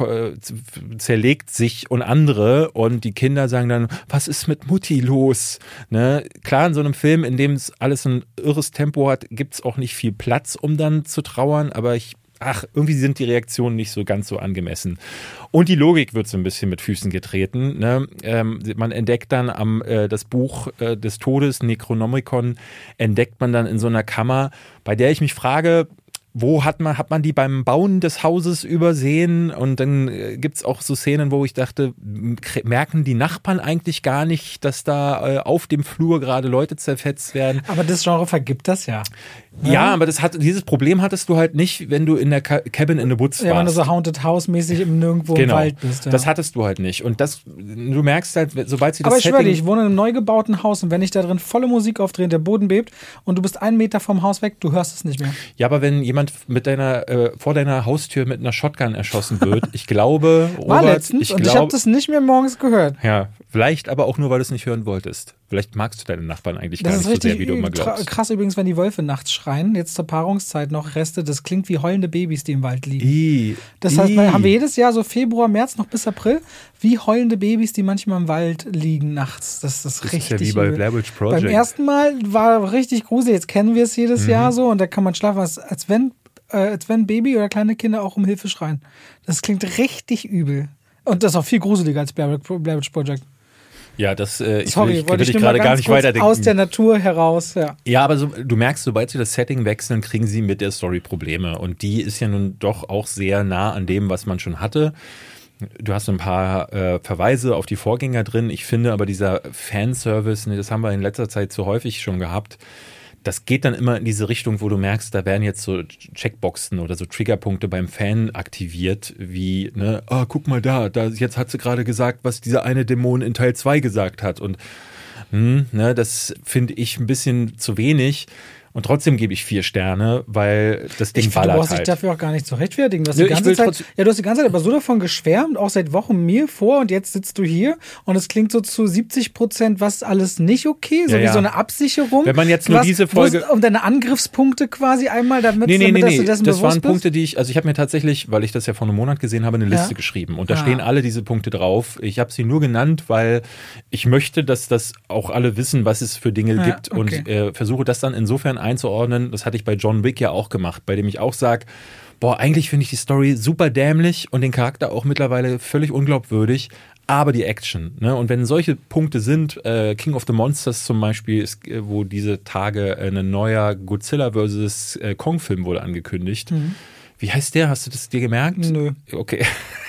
zerlegt sich und andere und die Kinder sagen dann, was ist mit Mutti los? Ne? Klar, in so einem Film, in dem es alles ein irres Tempo hat, gibt es auch nicht viel Platz, um dann zu trauern, aber irgendwie sind die Reaktionen nicht so ganz so angemessen. Und die Logik wird so ein bisschen mit Füßen getreten. Ne? Man entdeckt dann das Buch des Todes, Necronomicon, entdeckt man dann in so einer Kammer, bei der ich mich frage, wo hat man die beim Bauen des Hauses übersehen? Und dann gibt's auch so Szenen, wo ich dachte, merken die Nachbarn eigentlich gar nicht, dass da auf dem Flur gerade Leute zerfetzt werden? Aber das Genre vergibt das ja. Ja, aber dieses Problem hattest du halt nicht, wenn du in der Cabin in the Woods warst. Ja, wenn du so Haunted House-mäßig nirgendwo im Wald bist. Ja. Das hattest du halt nicht. Und du merkst halt, sobald sie das Aber ich schwöre dir, ich wohne in einem neu gebauten Haus und wenn ich da drin volle Musik aufdrehe, der Boden bebt und du bist 1 Meter vom Haus weg, du hörst es nicht mehr. Ja, aber wenn jemand vor deiner Haustür mit einer Shotgun erschossen wird, ich glaube, Robert, ich habe das nicht mehr morgens gehört. Ja, vielleicht aber auch nur, weil du es nicht hören wolltest. Vielleicht magst du deine Nachbarn eigentlich gar nicht so sehr, wie du immer glaubst. Krass übrigens, wenn die Wölfe nachts schreien, jetzt zur Paarungszeit noch Reste, das klingt wie heulende Babys, die im Wald liegen. Das heißt, haben wir jedes Jahr so Februar, März noch bis April, wie heulende Babys, die manchmal im Wald liegen nachts. Das ist richtig. Das ist ja wie bei Blair Witch Project. Beim ersten Mal war richtig gruselig, jetzt kennen wir es jedes Jahr so und da kann man schlafen, als wenn Baby oder kleine Kinder auch um Hilfe schreien. Das klingt richtig übel. Und das ist auch viel gruseliger als Blair Witch Project. Ja, wollte ich gerade gar nicht weiterdenken. Aus der Natur heraus, ja. Ja, aber du merkst, sobald sie das Setting wechseln, kriegen sie mit der Story Probleme. Und die ist ja nun doch auch sehr nah an dem, was man schon hatte. Du hast ein paar Verweise auf die Vorgänger drin. Ich finde aber dieser Fanservice, das haben wir in letzter Zeit so häufig schon gehabt, das geht dann immer in diese Richtung, wo du merkst, da werden jetzt so Checkboxen oder so Triggerpunkte beim Fan aktiviert, wie, guck mal da, jetzt hat sie gerade gesagt, was dieser eine Dämon in Teil 2 gesagt hat. Und das finde ich ein bisschen zu wenig. Und trotzdem gebe ich 4 Sterne, weil das Ding ballert halt. Du brauchst dich dafür auch gar nicht zu rechtfertigen. Du hast die ganze Zeit aber so davon geschwärmt, auch seit Wochen mir vor und jetzt sitzt du hier und es klingt so zu 70%, was alles nicht okay, so wie so eine Absicherung. Wenn man jetzt nur diese Folge... Um deine Angriffspunkte quasi einmal, damit du dessen bewusst bist. Das waren Punkte, die ich habe mir tatsächlich, weil ich das ja vor einem Monat gesehen habe, eine Liste geschrieben und da stehen alle diese Punkte drauf. Ich habe sie nur genannt, weil ich möchte, dass das auch alle wissen, was es für Dinge gibt und versuche das dann insofern einzuordnen. Das hatte ich bei John Wick ja auch gemacht, bei dem ich auch sage, eigentlich finde ich die Story super dämlich und den Charakter auch mittlerweile völlig unglaubwürdig, aber die Action. Ne? Und wenn solche Punkte sind, King of the Monsters zum Beispiel, wo diese Tage ein neuer Godzilla vs. Kong-Film wurde angekündigt. Wie heißt der? Hast du das dir gemerkt? Nö. Okay.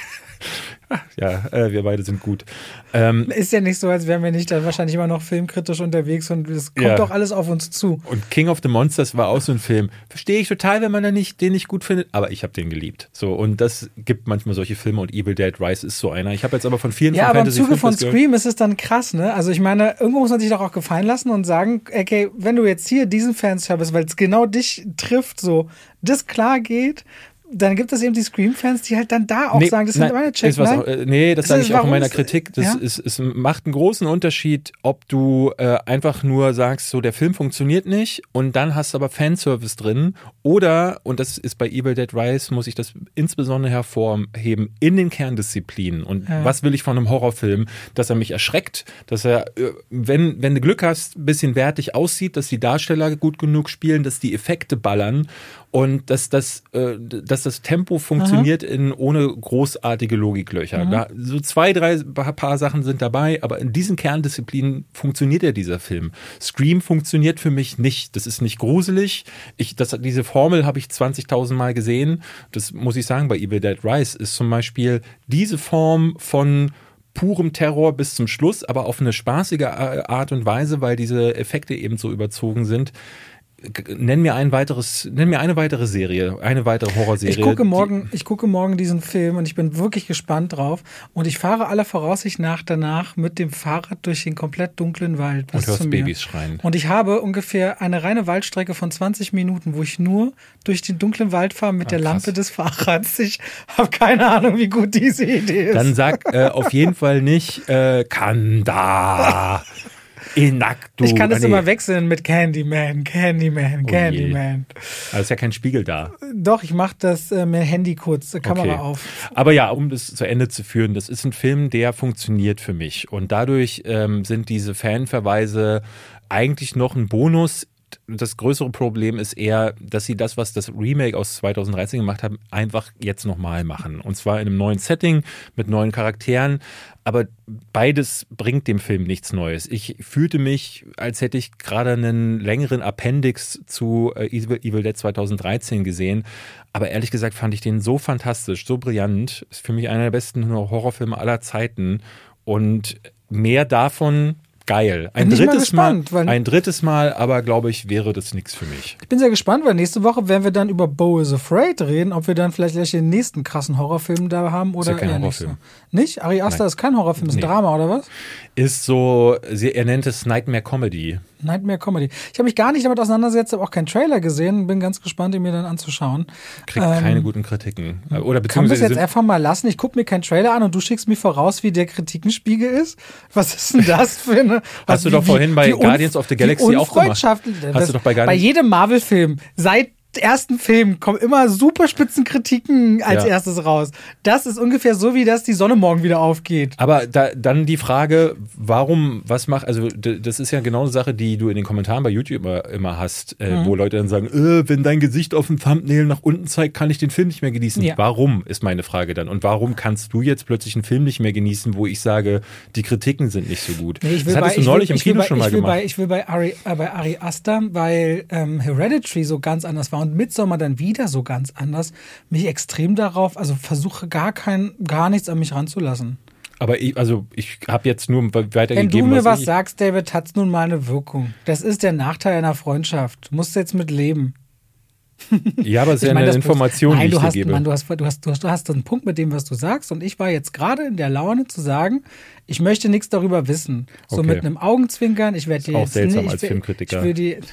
Ja, wir beide sind gut. Ist ja nicht so, als wären wir nicht da wahrscheinlich immer noch filmkritisch unterwegs und es kommt doch alles auf uns zu. Und King of the Monsters war auch so ein Film. Verstehe ich total, wenn man den nicht gut findet, aber ich habe den geliebt. So, und das gibt manchmal solche Filme und Evil Dead Rise ist so einer. Ich habe jetzt aber von vielen aber im Zuge von Scream ist es dann krass, ne? Also ich meine, irgendwo muss man sich doch auch gefallen lassen und sagen, okay, wenn du jetzt hier diesen Fanservice, weil es genau dich trifft, so, das klar geht, dann gibt es eben die Scream-Fans, die halt dann da auch sagen, das sind meine Checks. Das sage ich auch in meiner Kritik. Es macht einen großen Unterschied, ob du einfach nur sagst, so der Film funktioniert nicht und dann hast du aber Fanservice drin oder, und das ist bei Evil Dead Rise, muss ich das insbesondere hervorheben, in den Kerndisziplinen. Und was will ich von einem Horrorfilm? Dass er mich erschreckt, dass er, wenn du Glück hast, ein bisschen wertig aussieht, dass die Darsteller gut genug spielen, dass die Effekte ballern und dass das Tempo funktioniert ohne großartige Logiklöcher. Da, so 2, 3 paar Sachen sind dabei, aber in diesen Kerndisziplinen funktioniert ja dieser Film. Scream funktioniert für mich nicht. Das ist nicht gruselig. Diese Formel habe ich 20.000 Mal gesehen. Das muss ich sagen, bei Evil Dead Rise ist zum Beispiel diese Form von purem Terror bis zum Schluss, aber auf eine spaßige Art und Weise, weil diese Effekte eben so überzogen sind. Nenn mir eine weitere Serie, eine weitere Horrorserie. Ich gucke morgen diesen Film und ich bin wirklich gespannt drauf. Und ich fahre aller Voraussicht nach danach mit dem Fahrrad durch den komplett dunklen Wald. Und hörst Babys schreien. Und ich habe ungefähr eine reine Waldstrecke von 20 Minuten, wo ich nur durch den dunklen Wald fahre mit der Lampe des Fahrrads. Ich habe keine Ahnung, wie gut diese Idee ist. Dann sag auf jeden Fall nicht Kanda. Ich kann das immer wechseln mit Candyman. Aber ist ja kein Spiegel da. Doch, ich mache das mit Handy kurz, Kamera auf. Aber ja, um das zu Ende zu führen, das ist ein Film, der funktioniert für mich. Und dadurch sind diese Fanverweise eigentlich noch ein Bonus. Das größere Problem ist eher, dass sie das, was das Remake aus 2013 gemacht haben, einfach jetzt nochmal machen. Und zwar in einem neuen Setting, mit neuen Charakteren. Aber beides bringt dem Film nichts Neues. Ich fühlte mich, als hätte ich gerade einen längeren Appendix zu Evil Dead 2013 gesehen. Aber ehrlich gesagt fand ich den so fantastisch, so brillant. Ist für mich einer der besten Horrorfilme aller Zeiten. Und mehr davon... Geil. Ein drittes Mal, aber glaube ich, wäre das nichts für mich. Ich bin sehr gespannt, weil nächste Woche werden wir dann über Beau is Afraid reden, ob wir dann vielleicht gleich den nächsten krassen Horrorfilm da haben oder ist ja kein Horrorfilm. Nicht? Ari Aster ist kein Horrorfilm, ist ein Drama oder was? Ist so, er nennt es Nightmare Comedy. Nightmare Comedy. Ich habe mich gar nicht damit auseinandergesetzt, habe auch keinen Trailer gesehen, bin ganz gespannt, ihn mir dann anzuschauen. Kriegt keine guten Kritiken. Oder kann man das jetzt einfach mal lassen? Ich gucke mir keinen Trailer an und du schickst mir voraus, wie der Kritikenspiegel ist? Was ist denn das für eine... Hast du doch vorhin bei Guardians of the Galaxy auch gemacht. Hast du doch bei jedem Marvel-Film, seit ersten Film kommen immer super Spitzenkritiken als erstes raus. Das ist ungefähr so, wie dass die Sonne morgen wieder aufgeht. Aber dann die Frage, also das ist ja genau eine Sache, die du in den Kommentaren bei YouTube immer hast, wo Leute dann sagen, wenn dein Gesicht auf dem Thumbnail nach unten zeigt, kann ich den Film nicht mehr genießen. Ja. Warum, ist meine Frage dann. Und warum kannst du jetzt plötzlich einen Film nicht mehr genießen, wo ich sage, die Kritiken sind nicht so gut? Nee, das hattest du neulich im Kino schon mal gemacht. Ich will bei Ari Aster, weil Hereditary so ganz anders war und Midsommar dann wieder so ganz anders, mich extrem darauf, also versuche gar nichts an mich ranzulassen. Aber ich habe jetzt nur weitergegeben, wenn du mir was sagst, David, hat es nun mal eine Wirkung. Das ist der Nachteil einer Freundschaft. Du musst jetzt mit leben. Ja, aber es ist ja eine Information, die ich dir gebe. Mann, du hast einen Punkt mit dem, was du sagst, und ich war jetzt gerade in der Laune zu sagen, ich möchte nichts darüber wissen. So mit einem Augenzwinkern, ich werde dir jetzt... Auch seltsam als Filmkritiker.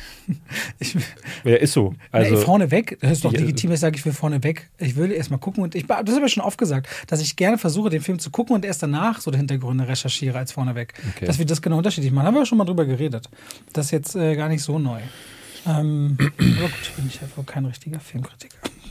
Ja, ist so. Also, vorneweg, das ist doch legitim, ich sage, ich will vorneweg. Ich will erst mal gucken und das habe ich schon oft gesagt, dass ich gerne versuche, den Film zu gucken und erst danach so die Hintergründe recherchiere als vorneweg. Okay. Dass wir das genau unterschiedlich machen. Haben wir ja schon mal drüber geredet. Das ist jetzt gar nicht so neu. Aber gut, ich bin ja wohl kein richtiger Filmkritiker.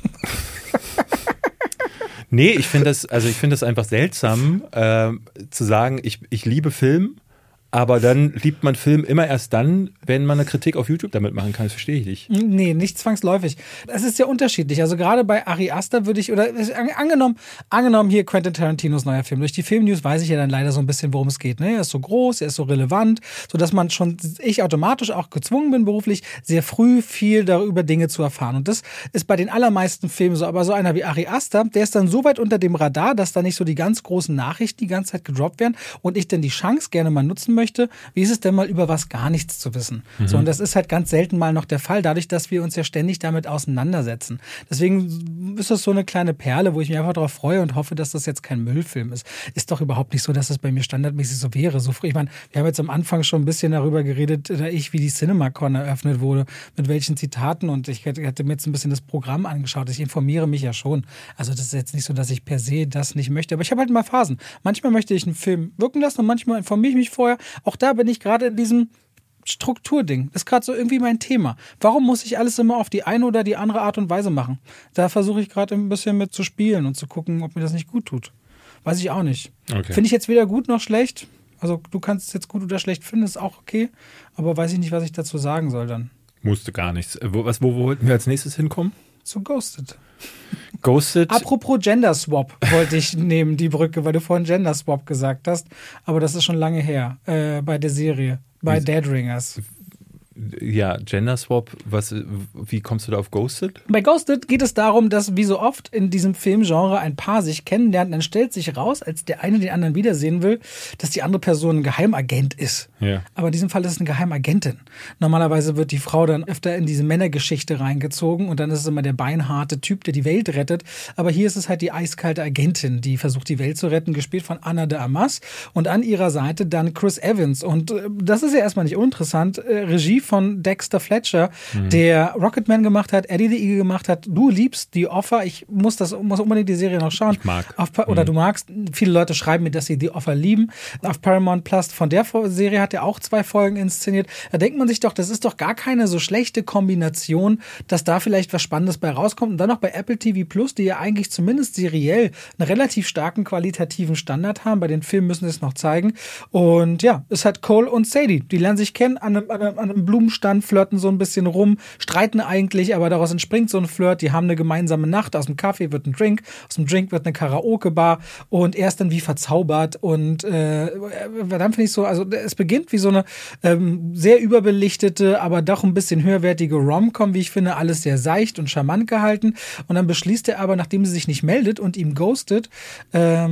Nee, ich finde das einfach seltsam, zu sagen, ich liebe Film, aber dann liebt man Film immer erst dann, wenn man eine Kritik auf YouTube damit machen kann. Das verstehe ich nicht. Nee, nicht zwangsläufig. Es ist ja unterschiedlich. Also gerade bei Ari Aster würde ich, oder angenommen hier Quentin Tarantinos neuer Film. Durch die Filmnews weiß ich ja dann leider so ein bisschen, worum es geht. Ne? Er ist so groß, er ist so relevant, sodass ich automatisch auch gezwungen bin, beruflich sehr früh viel darüber Dinge zu erfahren. Und das ist bei den allermeisten Filmen so. Aber so einer wie Ari Aster, der ist dann so weit unter dem Radar, dass da nicht so die ganz großen Nachrichten die ganze Zeit gedroppt werden und ich dann die Chance gerne mal nutzen möchte, wie ist es denn mal über was gar nichts zu wissen? So, und das ist halt ganz selten mal noch der Fall, dadurch, dass wir uns ja ständig damit auseinandersetzen. Deswegen ist das so eine kleine Perle, wo ich mich einfach darauf freue und hoffe, dass das jetzt kein Müllfilm ist. Ist doch überhaupt nicht so, dass das bei mir standardmäßig so wäre. So früh, ich meine, wir haben jetzt am Anfang schon ein bisschen darüber geredet, wie die CinemaCon eröffnet wurde, mit welchen Zitaten, und ich hatte mir jetzt ein bisschen das Programm angeschaut. Ich informiere mich ja schon. Also das ist jetzt nicht so, dass ich per se das nicht möchte, aber ich habe halt mal Phasen. Manchmal möchte ich einen Film wirken lassen und manchmal informiere ich mich vorher. Auch da bin ich gerade in diesem Strukturding. Das ist gerade so irgendwie mein Thema. Warum muss ich alles immer auf die eine oder die andere Art und Weise machen? Da versuche ich gerade ein bisschen mit zu spielen und zu gucken, ob mir das nicht gut tut. Weiß ich auch nicht. Okay. Finde ich jetzt weder gut noch schlecht. Also du kannst es jetzt gut oder schlecht finden, ist auch okay. Aber weiß ich nicht, was ich dazu sagen soll dann. Musste gar nichts. Wo wollten wir als nächstes hinkommen? Zu Ghosted. Ghosted. Apropos Gender Swap wollte ich nehmen, die Brücke, weil du vorhin Gender Swap gesagt hast. Aber das ist schon lange her bei der Serie, bei Dead Ringers. Ja, Gender Swap, wie kommst du da auf Ghosted? Bei Ghosted geht es darum, dass wie so oft in diesem Filmgenre ein Paar sich kennenlernt, dann stellt sich raus, als der eine den anderen wiedersehen will, dass die andere Person ein Geheimagent ist. Ja. Aber in diesem Fall ist es eine Geheimagentin. Normalerweise wird die Frau dann öfter in diese Männergeschichte reingezogen und dann ist es immer der beinharte Typ, der die Welt rettet. Aber hier ist es halt die eiskalte Agentin, die versucht, die Welt zu retten, gespielt von Ana de Armas, und an ihrer Seite dann Chris Evans. Und das ist ja erstmal nicht uninteressant. Regie von Dexter Fletcher, der Rocketman gemacht hat, Eddie the Eagle gemacht hat. Du liebst The Offer. Ich muss unbedingt die Serie noch schauen. Ich mag. Oder du magst. Viele Leute schreiben mir, dass sie The Offer lieben. Auf Paramount Plus, von der Serie hat er auch 2 Folgen inszeniert. Da denkt man sich doch, das ist doch gar keine so schlechte Kombination, dass da vielleicht was Spannendes bei rauskommt. Und dann noch bei Apple TV Plus, die ja eigentlich zumindest seriell einen relativ starken qualitativen Standard haben. Bei den Filmen müssen sie es noch zeigen. Und ja, es hat Cole und Sadie. Die lernen sich kennen an einem Blumenstand, flirten so ein bisschen rum, streiten eigentlich, aber daraus entspringt so ein Flirt. Die haben eine gemeinsame Nacht. Aus dem Kaffee wird ein Drink, aus dem Drink wird eine Karaoke-Bar und er ist dann wie verzaubert. Und dann finde ich so, also es beginnt wie so eine sehr überbelichtete, aber doch ein bisschen höherwertige Rom-Com, wie ich finde, alles sehr seicht und charmant gehalten. Und dann beschließt er aber, nachdem sie sich nicht meldet und ihm ghostet, das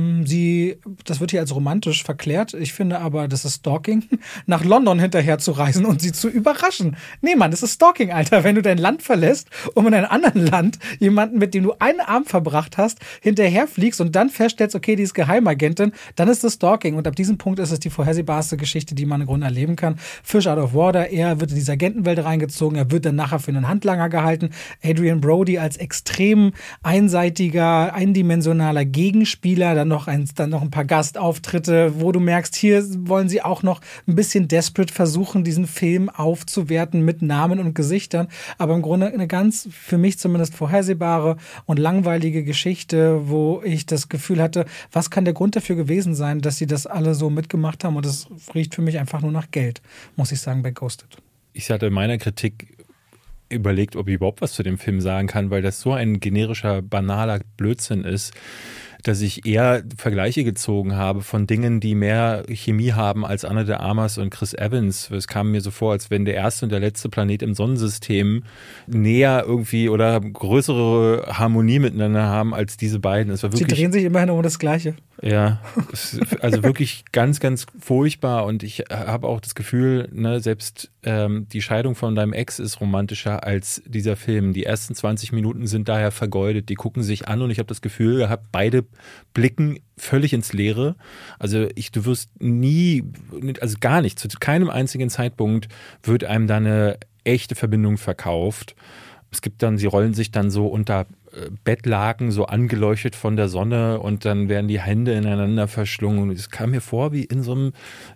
wird hier als romantisch verklärt, ich finde aber, das ist Stalking, nach London hinterher zu reisen und sie zu überraschen. Nee, Mann, das ist Stalking, Alter. Wenn du dein Land verlässt, um in einem anderen Land jemanden, mit dem du einen Abend verbracht hast, hinterherfliegst und dann feststellst, okay, die ist Geheimagentin, dann ist das Stalking. Und ab diesem Punkt ist es die vorhersehbarste Geschichte, die man im Grunde erleben kann. Fish out of water. Er wird in diese Agentenwelt reingezogen. Er wird dann nachher für einen Handlanger gehalten. Adrian Brody als extrem einseitiger, eindimensionaler Gegenspieler. Dann noch ein paar Gastauftritte, wo du merkst, hier wollen sie auch noch ein bisschen desperate versuchen, diesen Film aufzuwerten mit Namen und Gesichtern. Aber im Grunde eine ganz, für mich zumindest, vorhersehbare und langweilige Geschichte, wo ich das Gefühl hatte, was kann der Grund dafür gewesen sein, dass sie das alle so mitgemacht haben? Und das riecht für mich einfach nur nach Geld, muss ich sagen, bei Ghosted. Ich hatte in meiner Kritik überlegt, ob ich überhaupt was zu dem Film sagen kann, weil das so ein generischer, banaler Blödsinn ist, dass ich eher Vergleiche gezogen habe von Dingen, die mehr Chemie haben als Ana de Armas und Chris Evans. Es kam mir so vor, als wenn der erste und der letzte Planet im Sonnensystem näher irgendwie oder größere Harmonie miteinander haben als diese beiden. Es war wirklich, sie drehen sich immerhin um das Gleiche. Ja, also wirklich ganz, ganz furchtbar. Und ich habe auch das Gefühl, ne, selbst die Scheidung von deinem Ex ist romantischer als dieser Film. Die ersten 20 Minuten sind daher vergeudet. Die gucken sich an und ich habe das Gefühl gehabt, beide blicken völlig ins Leere. Also du wirst nie, also gar nicht, zu keinem einzigen Zeitpunkt wird einem da eine echte Verbindung verkauft. Es gibt dann, sie rollen sich dann so unter Bettlaken, so angeleuchtet von der Sonne und dann werden die Hände ineinander verschlungen. Und es kam mir vor wie in so einem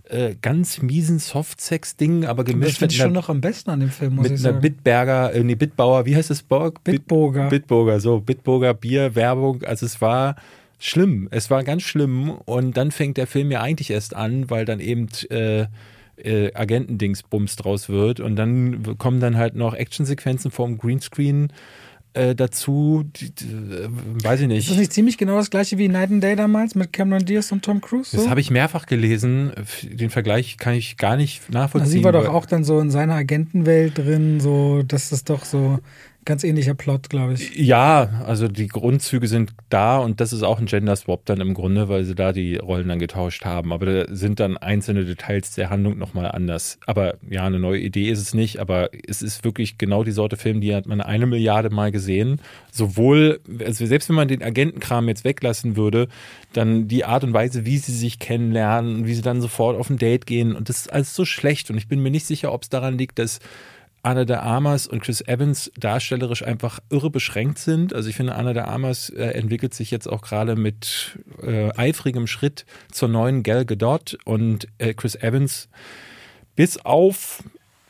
ganz miesen Softsex-Ding, aber gemischt. Das finde ich schon noch am besten an dem Film, muss ich sagen. Mit einer Bitbauer, wie heißt das? Bitburger. Bitburger Bier-Werbung. Also es war schlimm. Es war ganz schlimm. Und dann fängt der Film ja eigentlich erst an, weil dann eben Agentendingsbums draus wird. Und dann kommen dann halt noch Actionsequenzen vorm Greenscreen dazu, weiß ich nicht. Ist das nicht ziemlich genau das gleiche wie Night and Day damals mit Cameron Diaz und Tom Cruise? So? Das habe ich mehrfach gelesen. Den Vergleich kann ich gar nicht nachvollziehen. Sie war doch auch dann so in seiner Agentenwelt drin, so, dass das doch so Ganz ähnlicher Plot, glaube ich. Ja, also die Grundzüge sind da und das ist auch ein Gender-Swap dann im Grunde, weil sie da die Rollen dann getauscht haben. Aber da sind dann einzelne Details der Handlung nochmal anders. Aber ja, eine neue Idee ist es nicht, aber es ist wirklich genau die Sorte Film, die hat man 1 Milliarde Mal gesehen. Sowohl, also selbst wenn man den Agentenkram jetzt weglassen würde, dann die Art und Weise, wie sie sich kennenlernen, wie sie dann sofort auf ein Date gehen und das ist alles so schlecht und ich bin mir nicht sicher, ob es daran liegt, dass Ana de Armas und Chris Evans darstellerisch einfach irre beschränkt sind. Also ich finde, Ana de Armas entwickelt sich jetzt auch gerade mit eifrigem Schritt zur neuen Gal Gadot und Chris Evans bis auf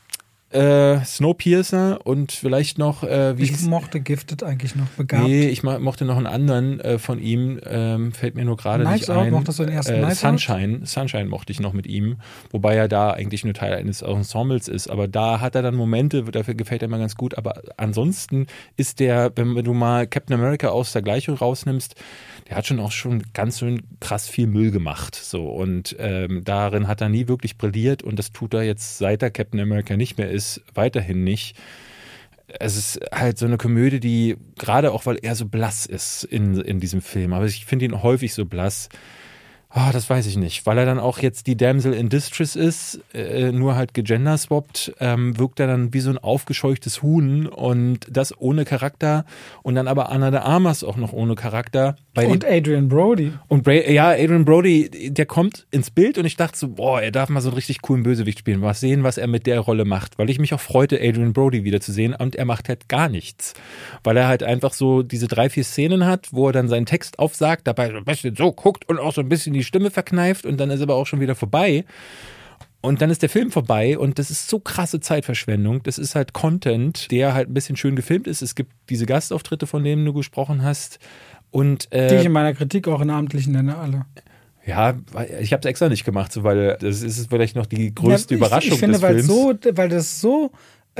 Snowpiercer und vielleicht noch ich mochte Gifted eigentlich noch begabt. Nee, ich mochte noch einen anderen von ihm, fällt mir nur gerade nicht ein. Mochtest du den ersten Sunshine mochte ich noch mit ihm, wobei er da eigentlich nur Teil eines Ensembles ist, aber da hat er dann Momente, dafür gefällt er mir ganz gut, aber ansonsten ist der, wenn du mal Captain America aus der Gleichung rausnimmst, der hat schon ganz schön krass viel Müll gemacht, so, und darin hat er nie wirklich brilliert und das tut er jetzt, seit er Captain America nicht mehr ist, weiterhin nicht. Es ist halt so eine Komödie, die, gerade auch, weil er so blass ist in diesem Film, aber ich finde ihn häufig so blass. Das weiß ich nicht, weil er dann auch jetzt die Damsel in Distress ist, nur halt gegenderswappt, wirkt er dann wie so ein aufgescheuchtes Huhn und das ohne Charakter und dann aber Ana de Armas auch noch ohne Charakter. Und Adrian Brody. Adrian Brody, der kommt ins Bild und ich dachte so, er darf mal so einen richtig coolen Bösewicht spielen, mal sehen, was er mit der Rolle macht, weil ich mich auch freute, Adrian Brody wiederzusehen und er macht halt gar nichts, weil er halt einfach so diese 3-4 Szenen hat, wo er dann seinen Text aufsagt, dabei so ein bisschen so guckt und auch so ein bisschen die Stimme verkneift und dann ist aber auch schon wieder vorbei. Und dann ist der Film vorbei und das ist so krasse Zeitverschwendung. Das ist halt Content, der halt ein bisschen schön gefilmt ist. Es gibt diese Gastauftritte, von denen du gesprochen hast. Und, die ich in meiner Kritik auch in Namentlichen nenne, alle. Ja, ich habe es extra nicht gemacht, weil das ist vielleicht noch die größte Überraschung ich finde, des Films. Weil das so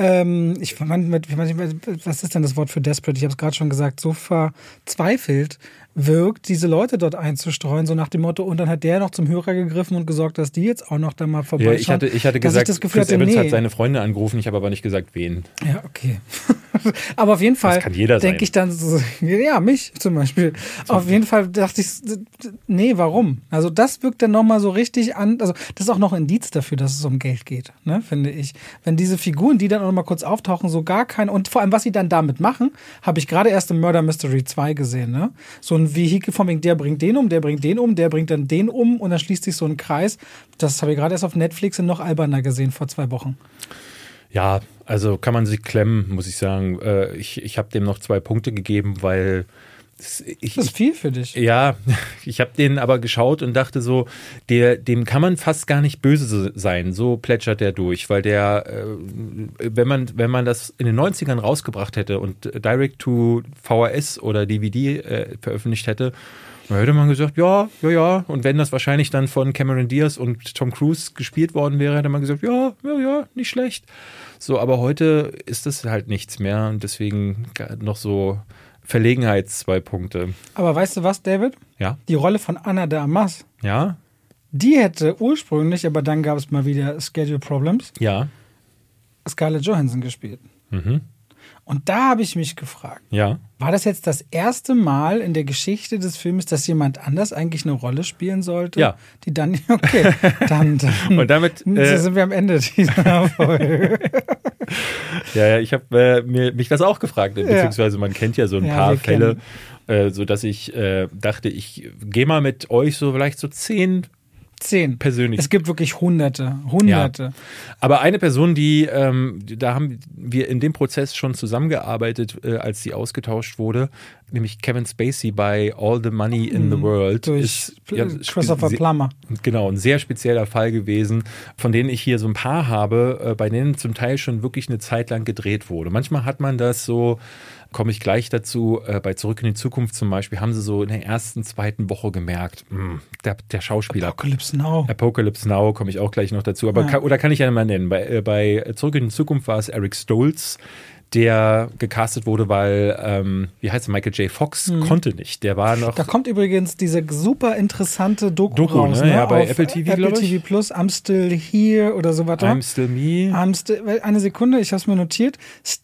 was ist denn das Wort für desperate? Ich habe es gerade schon gesagt, so verzweifelt wirkt, diese Leute dort einzustreuen, so nach dem Motto, und dann hat der noch zum Hörer gegriffen und gesorgt, dass die jetzt auch noch da mal vorbeischauen. Ja, ich hatte gesagt, Chris Evans hat seine Freunde angerufen, ich habe aber nicht gesagt, wen. Ja, okay. Aber auf jeden Fall denke ich dann so, ja, mich zum Beispiel. Auf jeden Fall dachte ich, nee, warum? Also das wirkt dann nochmal so richtig an, also das ist auch noch ein Indiz dafür, dass es um Geld geht, ne, finde ich. Wenn diese Figuren, die dann auch nochmal kurz auftauchen, so gar keine, und vor allem, was sie dann damit machen, habe ich gerade erst im Murder Mystery 2 gesehen, ne? So ein Vehikel von wegen, der bringt den um, der bringt den um, der bringt dann den um und dann schließt sich so ein Kreis. Das habe ich gerade erst auf Netflix in noch alberner gesehen vor 2 Wochen. Ja, also kann man sich klemmen, muss ich sagen. Ich habe dem noch 2 Punkte gegeben, weil das ist viel für dich. Ja, ich habe den aber geschaut und dachte so, dem kann man fast gar nicht böse sein. So plätschert der durch, weil der, wenn man das in den 90ern rausgebracht hätte und direct to VHS oder DVD veröffentlicht hätte, dann hätte man gesagt, ja. Und wenn das wahrscheinlich dann von Cameron Diaz und Tom Cruise gespielt worden wäre, hätte man gesagt, ja, nicht schlecht. So, aber heute ist das halt nichts mehr und deswegen noch so Verlegenheits 2 Punkte. Aber weißt du was, David? Ja. Die Rolle von Ana de Armas. Ja. Die hätte ursprünglich, aber dann gab es mal wieder Schedule Problems. Ja. Scarlett Johansson gespielt. Mhm. Und da habe ich mich gefragt, war das jetzt das erste Mal in der Geschichte des Films, dass jemand anders eigentlich eine Rolle spielen sollte? Ja. Die dann, okay, dann und damit sind wir am Ende dieser Folge. Ja, ich habe mich das auch gefragt, beziehungsweise man kennt ja so ein paar Fälle, sodass ich dachte, ich gehe mal mit euch so vielleicht so 10 persönlich. Es gibt wirklich Hunderte. Ja. Aber eine Person, da haben wir in dem Prozess schon zusammengearbeitet, als sie ausgetauscht wurde, nämlich Kevin Spacey bei All the Money in the World. Durch Christopher Plummer. Genau, ein sehr spezieller Fall gewesen, von denen ich hier so ein paar habe, bei denen zum Teil schon wirklich eine Zeit lang gedreht wurde. Manchmal hat man das so, komme ich gleich dazu, bei Zurück in die Zukunft zum Beispiel, haben sie so in der ersten, 2. Woche gemerkt, der Schauspieler. Apocalypse Now, komme ich auch gleich noch dazu. Aber oder kann ich ja mal nennen, bei Zurück in die Zukunft war es Eric Stoltz, der gecastet wurde, weil, Michael J. Fox konnte nicht. Der war noch. Da kommt übrigens diese super interessante Doku raus, ne? Ja, bei Apple TV, Apple TV Plus, I'm Still Here oder so weiter. I'm Still Me. Eine Sekunde, ich habe es mir notiert. Still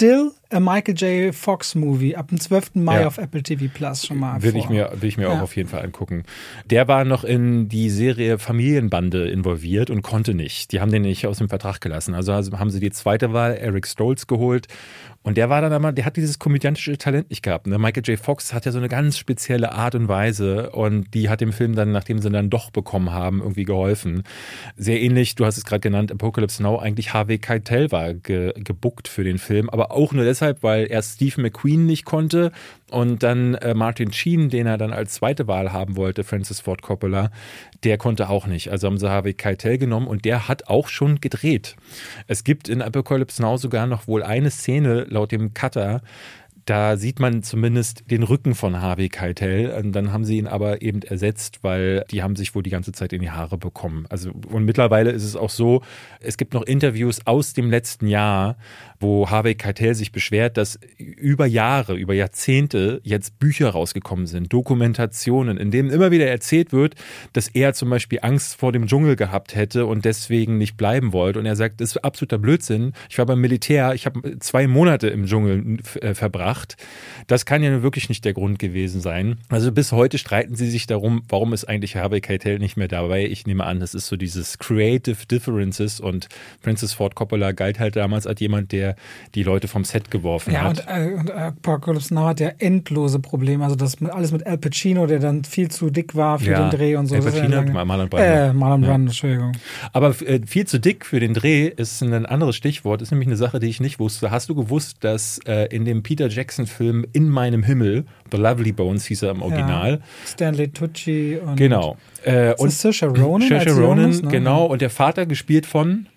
A Michael J. Fox Movie ab dem 12. Mai auf Apple TV Plus schon mal will ich mir auch auf jeden Fall angucken. Der war noch in die Serie Familienbande involviert und konnte nicht. Die haben den nicht aus dem Vertrag gelassen. Also haben sie die zweite Wahl, Eric Stoltz, geholt. Und der war dann aber, der hat dieses komödiantische Talent nicht gehabt. Ne? Michael J. Fox hat ja so eine ganz spezielle Art und Weise und die hat dem Film dann, nachdem sie ihn dann doch bekommen haben, irgendwie geholfen. Sehr ähnlich, du hast es gerade genannt, Apocalypse Now, eigentlich Harvey Keitel war gebuckt für den Film, aber auch nur deshalb, weil er Steve McQueen nicht konnte und dann Martin Sheen, den er dann als zweite Wahl haben wollte, Francis Ford Coppola, der konnte auch nicht. Also haben sie Harvey Keitel genommen und der hat auch schon gedreht. Es gibt in Apocalypse Now sogar noch wohl eine Szene, laut dem Cutter, da sieht man zumindest den Rücken von Harvey Keitel. Und dann haben sie ihn aber eben ersetzt, weil die haben sich wohl die ganze Zeit in die Haare bekommen. Also, und mittlerweile ist es auch so, es gibt noch Interviews aus dem letzten Jahr, wo Harvey Keitel sich beschwert, dass über Jahre, über Jahrzehnte jetzt Bücher rausgekommen sind, Dokumentationen, in denen immer wieder erzählt wird, dass er zum Beispiel Angst vor dem Dschungel gehabt hätte und deswegen nicht bleiben wollte. Und er sagt, das ist absoluter Blödsinn. Ich war beim Militär, ich habe 2 Monate im Dschungel verbracht. Das kann ja wirklich nicht der Grund gewesen sein. Also bis heute streiten sie sich darum, warum ist eigentlich Harvey Keitel nicht mehr dabei. Ich nehme an, das ist so dieses Creative Differences und Francis Ford Coppola galt halt damals als jemand, der die Leute vom Set geworfen hat. Und Apocalypse Now hat ja endlose Probleme. Also das alles mit Al Pacino, der dann viel zu dick war für den Dreh und so. Al Pacino, Marlon Brando. Marlon Brando, Entschuldigung. Aber viel zu dick für den Dreh ist ein anderes Stichwort. Ist nämlich eine Sache, die ich nicht wusste. Hast du gewusst, dass in dem Peter Jackson-Film In meinem Himmel, The Lovely Bones hieß er im Original. Ja, Stanley Tucci und genau. Und Saoirse Ronan. Saoirse Ronan, genau. Und der Vater gespielt von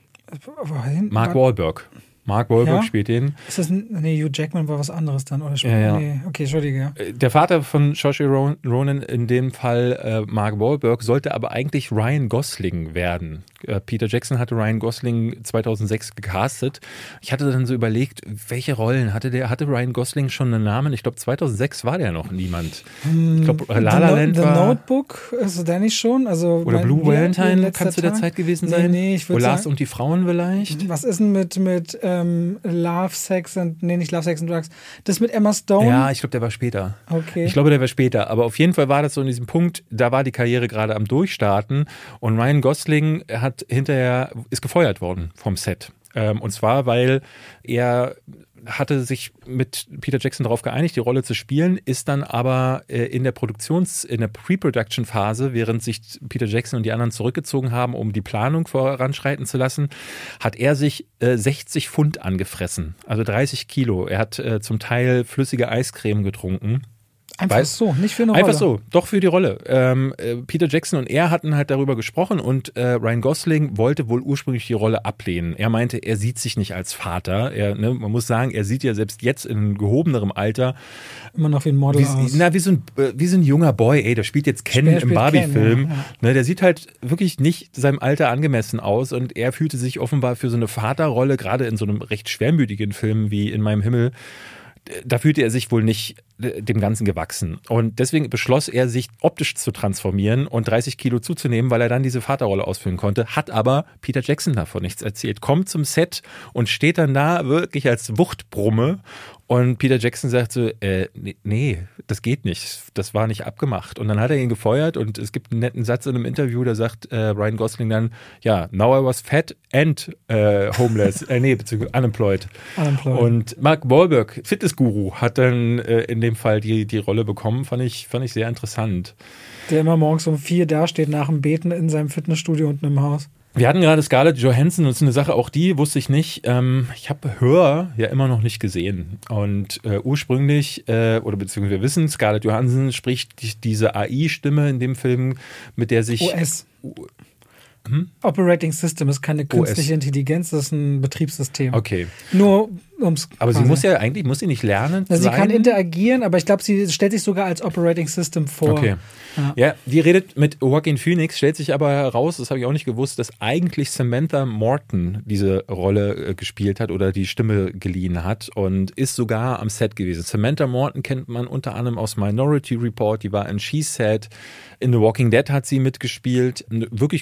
Mark Wahlberg. Mark Wahlberg spielt den. Ist das Hugh Jackman war was anderes dann? Oder Nee, okay, Entschuldige. Der Vater von Saoirse Ronan, in dem Fall Mark Wahlberg, sollte aber eigentlich Ryan Gosling werden. Peter Jackson hatte Ryan Gosling 2006 gecastet. Ich hatte dann so überlegt, welche Rollen hatte der? Hatte Ryan Gosling schon einen Namen? Ich glaube 2006 war der noch niemand. Ich glaube La La Land war... The Notebook, ist der nicht schon? Also oder Blue Valentine kann zu der Zeit gewesen sein? Nee, ich würde sagen... Lars und die Frauen vielleicht? Was ist denn mit Love, Sex and... Nee, nicht Love, Sex and Drugs. Das mit Emma Stone? Ja, ich glaube, der war später. Okay. Ich glaube, der war später. Aber auf jeden Fall war das so in diesem Punkt, da war die Karriere gerade am Durchstarten und Ryan Gosling ist gefeuert worden vom Set. Und zwar, weil er hatte sich mit Peter Jackson darauf geeinigt, die Rolle zu spielen, ist dann aber in der Pre-Production-Phase, während sich Peter Jackson und die anderen zurückgezogen haben, um die Planung voranschreiten zu lassen, hat er sich 60 Pfund angefressen, also 30 Kilo. Er hat zum Teil flüssige Eiscreme getrunken. Einfach so, nicht für eine Rolle. Einfach so, doch für die Rolle. Peter Jackson und er hatten halt darüber gesprochen und Ryan Gosling wollte wohl ursprünglich die Rolle ablehnen. Er meinte, er sieht sich nicht als Vater. Man muss sagen, er sieht ja selbst jetzt in gehobenerem Alter immer noch wie ein Model aus. Wie so ein junger Boy, der spielt jetzt Ken im Barbie-Film. Ja. Der sieht halt wirklich nicht seinem Alter angemessen aus und er fühlte sich offenbar für so eine Vaterrolle, gerade in so einem recht schwermütigen Film wie In meinem Himmel, da fühlte er sich wohl nicht dem Ganzen gewachsen. Und deswegen beschloss er, sich optisch zu transformieren und 30 Kilo zuzunehmen, weil er dann diese Vaterrolle ausfüllen konnte. Hat aber Peter Jackson davon nichts erzählt. Kommt zum Set und steht dann da wirklich als Wuchtbrumme. Und Peter Jackson sagt so, nee, das geht nicht. Das war nicht abgemacht. Und dann hat er ihn gefeuert und es gibt einen netten Satz in einem Interview, da sagt Ryan Gosling dann, ja, now I was fat and homeless. Beziehungsweise unemployed. Und Mark Wahlberg, Fitnessguru, hat dann in dem Fall die Rolle bekommen. Fand ich sehr interessant. Der immer morgens um 4 dasteht nach dem Beten in seinem Fitnessstudio unten im Haus. Wir hatten gerade Scarlett Johansson, das ist eine Sache, auch die wusste ich nicht. Ich habe Her ja immer noch nicht gesehen. Und ursprünglich, oder beziehungsweise wir wissen, Scarlett Johansson spricht diese AI-Stimme in dem Film, mit der sich... OS. Operating System ist keine künstliche Intelligenz, das ist ein Betriebssystem. Okay. Nur ums. Aber sie muss sie nicht lernen. Sie kann interagieren, aber ich glaube, sie stellt sich sogar als Operating System vor. Okay. Ja, die redet mit Joaquin Phoenix, stellt sich aber heraus, das habe ich auch nicht gewusst, dass eigentlich Samantha Morton diese Rolle gespielt hat oder die Stimme geliehen hat und ist sogar am Set gewesen. Samantha Morton kennt man unter anderem aus Minority Report, die war in She Said, in The Walking Dead hat sie mitgespielt. Eine wirklich gute Schauspielerin.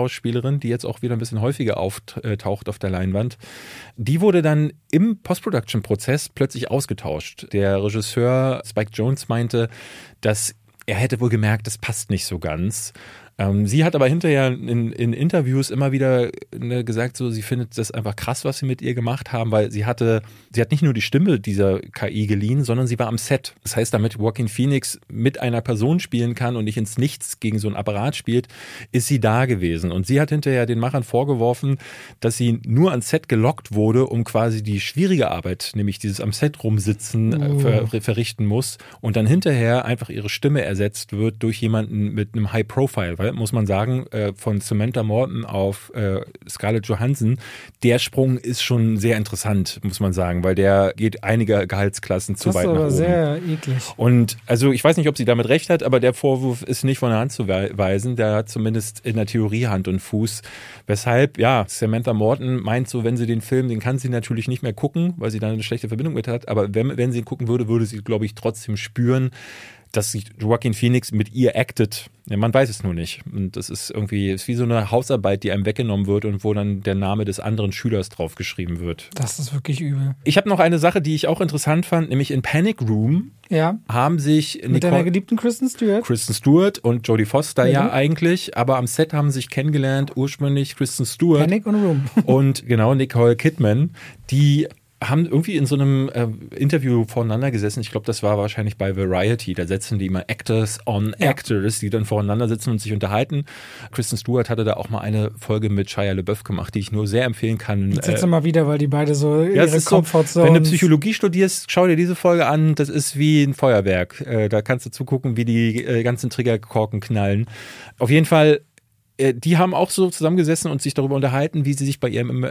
Schauspielerin, die jetzt auch wieder ein bisschen häufiger auftaucht auf der Leinwand. Die wurde dann im Post-Production-Prozess plötzlich ausgetauscht. Der Regisseur Spike Jonze meinte, dass er hätte wohl gemerkt, das passt nicht so ganz. Sie hat aber hinterher in Interviews immer wieder gesagt, so, sie findet das einfach krass, was sie mit ihr gemacht haben, weil sie hat nicht nur die Stimme dieser KI geliehen, sondern sie war am Set. Das heißt, damit Joaquin Phoenix mit einer Person spielen kann und nicht ins Nichts gegen so ein Apparat spielt, ist sie da gewesen. Und sie hat hinterher den Machern vorgeworfen, dass sie nur ans Set gelockt wurde, um quasi die schwierige Arbeit, nämlich dieses am Set rumsitzen, verrichten muss und dann hinterher einfach ihre Stimme ersetzt wird durch jemanden mit einem High-Profile. Weil, muss man sagen, von Samantha Morton auf Scarlett Johansson, der Sprung ist schon sehr interessant, muss man sagen, weil der geht einige Gehaltsklassen zu weit nach oben. Das ist aber sehr eklig. Und also ich weiß nicht, ob sie damit recht hat, aber der Vorwurf ist nicht von der Hand zu weisen. Der hat zumindest in der Theorie Hand und Fuß. Weshalb, ja, Samantha Morton meint so, wenn sie den Film, den kann sie natürlich nicht mehr gucken, weil sie da eine schlechte Verbindung mit hat, aber wenn sie ihn gucken würde, würde sie, glaube ich, trotzdem spüren, dass Joaquin Phoenix mit ihr actet. Ja, man weiß es nur nicht. Und das ist irgendwie, ist wie so eine Hausarbeit, die einem weggenommen wird und wo dann der Name des anderen Schülers draufgeschrieben wird. Das ist wirklich übel. Ich habe noch eine Sache, die ich auch interessant fand, nämlich in Panic Room haben sich mit deiner geliebten Kristen Stewart und Jodie Foster ja eigentlich, aber am Set haben sich kennengelernt ursprünglich Kristen Stewart Panic und Room und genau Nicole Kidman, die haben irgendwie in so einem Interview voneinander gesessen. Ich glaube, das war wahrscheinlich bei Variety. Da setzen die immer Actors on Actors, die dann voreinander sitzen und sich unterhalten. Kristen Stewart hatte da auch mal eine Folge mit Shia LaBeouf gemacht, die ich nur sehr empfehlen kann. Jetzt jetzt mal wieder, weil die beide so ihre Comfortzone. Wenn du Psychologie studierst, schau dir diese Folge an. Das ist wie ein Feuerwerk. Da kannst du zugucken, wie die ganzen Triggerkorken knallen. Auf jeden Fall, die haben auch so zusammengesessen und sich darüber unterhalten, wie sie sich bei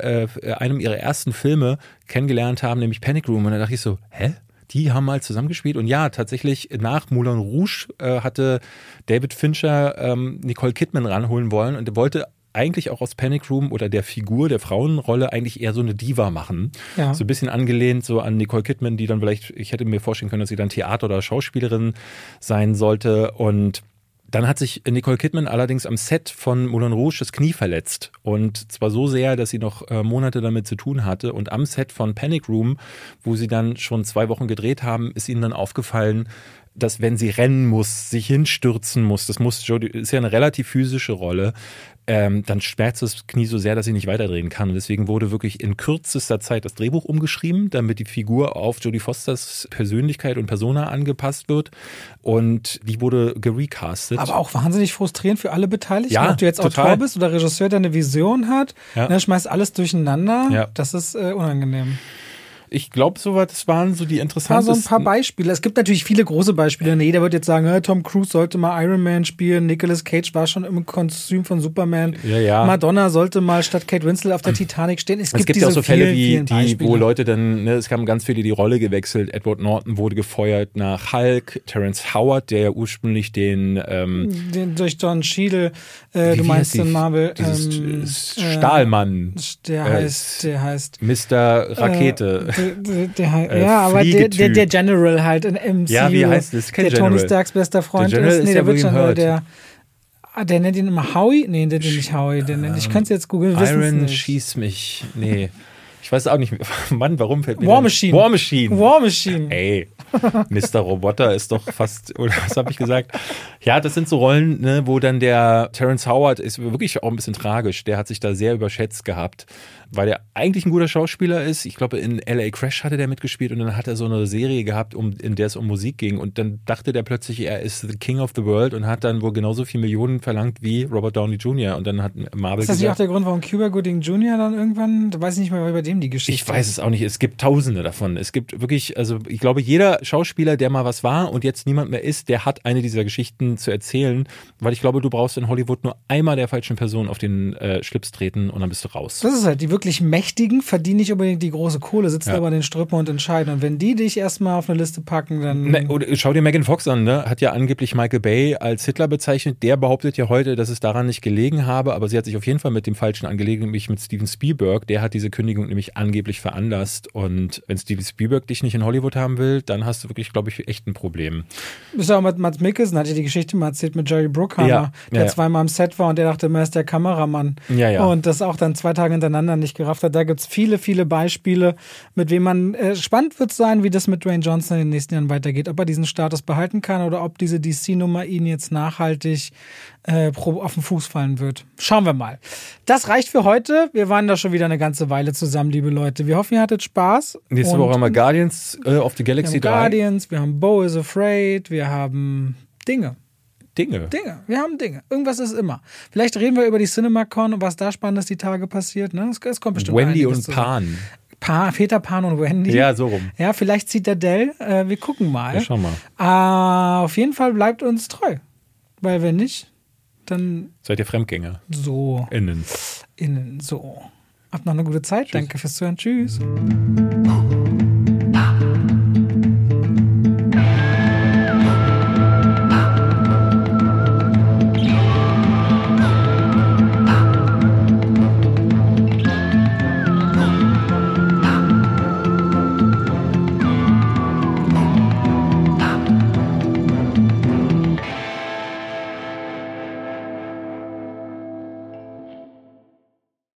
einem ihrer ersten Filme kennengelernt haben, nämlich Panic Room. Und da dachte ich so, hä? Die haben mal zusammengespielt. Und ja, tatsächlich nach Moulin Rouge hatte David Fincher Nicole Kidman ranholen wollen und er wollte eigentlich auch aus Panic Room oder der Figur, der Frauenrolle eigentlich eher so eine Diva machen. Ja. So ein bisschen angelehnt so an Nicole Kidman, die dann vielleicht, ich hätte mir vorstellen können, dass sie dann Theater- oder Schauspielerin sein sollte. Und dann hat sich Nicole Kidman allerdings am Set von Moulin Rouge das Knie verletzt. Und zwar so sehr, dass sie noch Monate damit zu tun hatte. Und am Set von Panic Room, wo sie dann schon 2 Wochen gedreht haben, ist ihnen dann aufgefallen, dass wenn sie rennen muss, sich hinstürzen muss, Jodie ist ja eine relativ physische Rolle, dann schmerzt das Knie so sehr, dass sie nicht weiterdrehen kann. Und deswegen wurde wirklich in kürzester Zeit das Drehbuch umgeschrieben, damit die Figur auf Jodie Fosters Persönlichkeit und Persona angepasst wird. Und die wurde gerecastet. Aber auch wahnsinnig frustrierend für alle Beteiligten. Ja, ob du jetzt total. Autor bist oder Regisseur, der eine Vision hat, ne, schmeißt alles durcheinander. Ja. Das ist unangenehm. Ich glaube, das waren so die interessantesten. So ein paar Beispiele. Es gibt natürlich viele große Beispiele. Jeder wird jetzt sagen, Tom Cruise sollte mal Iron Man spielen, Nicolas Cage war schon im Kostüm von Superman, Madonna sollte mal statt Kate Winslet auf der Titanic stehen. Es gibt ja auch so Fälle wie die, wo Leute dann, es haben ganz viele die Rolle gewechselt. Edward Norton wurde gefeuert nach Hulk, Terrence Howard, der ja ursprünglich den durch Don Cheadle, du meinst den Marvel, Stahlmann. Der heißt Mr. Rakete. Aber der General halt in MCU. Ja, wie heißt das? Der Tony Starks bester Freund ist. Nee, der wird schon, der nennt ihn immer Howie. Nee, der nennt ihn nicht Howie. Ich könnte es jetzt googeln. Iron schieß mich. Nee. Ich weiß auch nicht. Mann, warum fällt mir War Machine. War Machine. Ey, Mr. Roboter ist doch fast, oder was habe ich gesagt? Ja, das sind so Rollen, ne, wo dann der Terrence Howard ist wirklich auch ein bisschen tragisch. Der hat sich da sehr überschätzt gehabt, weil er eigentlich ein guter Schauspieler ist. Ich glaube, in LA Crash hatte der mitgespielt und dann hat er so eine Serie gehabt, in der es um Musik ging. Und dann dachte der plötzlich, er ist the King of the World und hat dann wohl genauso viel Millionen verlangt wie Robert Downey Jr. Und dann hat Marvel gesagt... Ist das nicht auch der Grund, warum Cuba Gooding Jr. dann irgendwann, da weiß ich nicht mehr, bei dem die Geschichte... Ich weiß es auch nicht. Es gibt Tausende davon. Es gibt wirklich, also ich glaube, jeder Schauspieler, der mal was war und jetzt niemand mehr ist, der hat eine dieser Geschichten zu erzählen, weil ich glaube, du brauchst in Hollywood nur einmal der falschen Person auf den Schlips treten und dann bist du raus. Das ist halt, die wirklich Mächtigen verdienen nicht unbedingt die große Kohle, sitzen aber an den Strüppen und entscheiden. Und wenn die dich erstmal auf eine Liste packen, dann... Schau dir Megan Fox an, ne? Hat ja angeblich Michael Bay als Hitler bezeichnet. Der behauptet ja heute, dass es daran nicht gelegen habe, aber sie hat sich auf jeden Fall mit dem Falschen angelegt, nämlich mit Steven Spielberg. Der hat diese Kündigung nämlich dich angeblich veranlasst. Und wenn Steven Spielberg dich nicht in Hollywood haben will, dann hast du wirklich, glaube ich, echt ein Problem. Das ist auch mit Mads Mikkelsen, hatte ich die Geschichte mal erzählt mit Jerry Bruckheimer, der zweimal am Set war und der dachte, er ist der Kameramann. Und das auch dann 2 Tage hintereinander nicht gerafft hat. Da gibt es viele, viele Beispiele, mit wem man spannend wird sein, wie das mit Dwayne Johnson in den nächsten Jahren weitergeht. Ob er diesen Status behalten kann oder ob diese DC-Nummer ihn jetzt nachhaltig auf den Fuß fallen wird. Schauen wir mal. Das reicht für heute. Wir waren da schon wieder eine ganze Weile zusammen, liebe Leute. Wir hoffen, ihr hattet Spaß. Nächste Woche haben wir Guardians of the Galaxy 3. Guardians, wir haben Beau is Afraid, wir haben Dinge. Wir haben Dinge. Irgendwas ist immer. Vielleicht reden wir über die CinemaCon und was da Spannendes die Tage passiert. Ne? Es kommt bestimmt Wendy und Pan. Peter Pan und Wendy. Ja, so rum. Ja, vielleicht zieht der Dell. Wir gucken mal. Ja, schau mal. Auf jeden Fall bleibt uns treu. Weil wenn nicht, dann... Seid ihr Fremdgänger. So. Innen. So. Habt noch eine gute Zeit. Tschüss. Danke fürs Zuhören. Tschüss.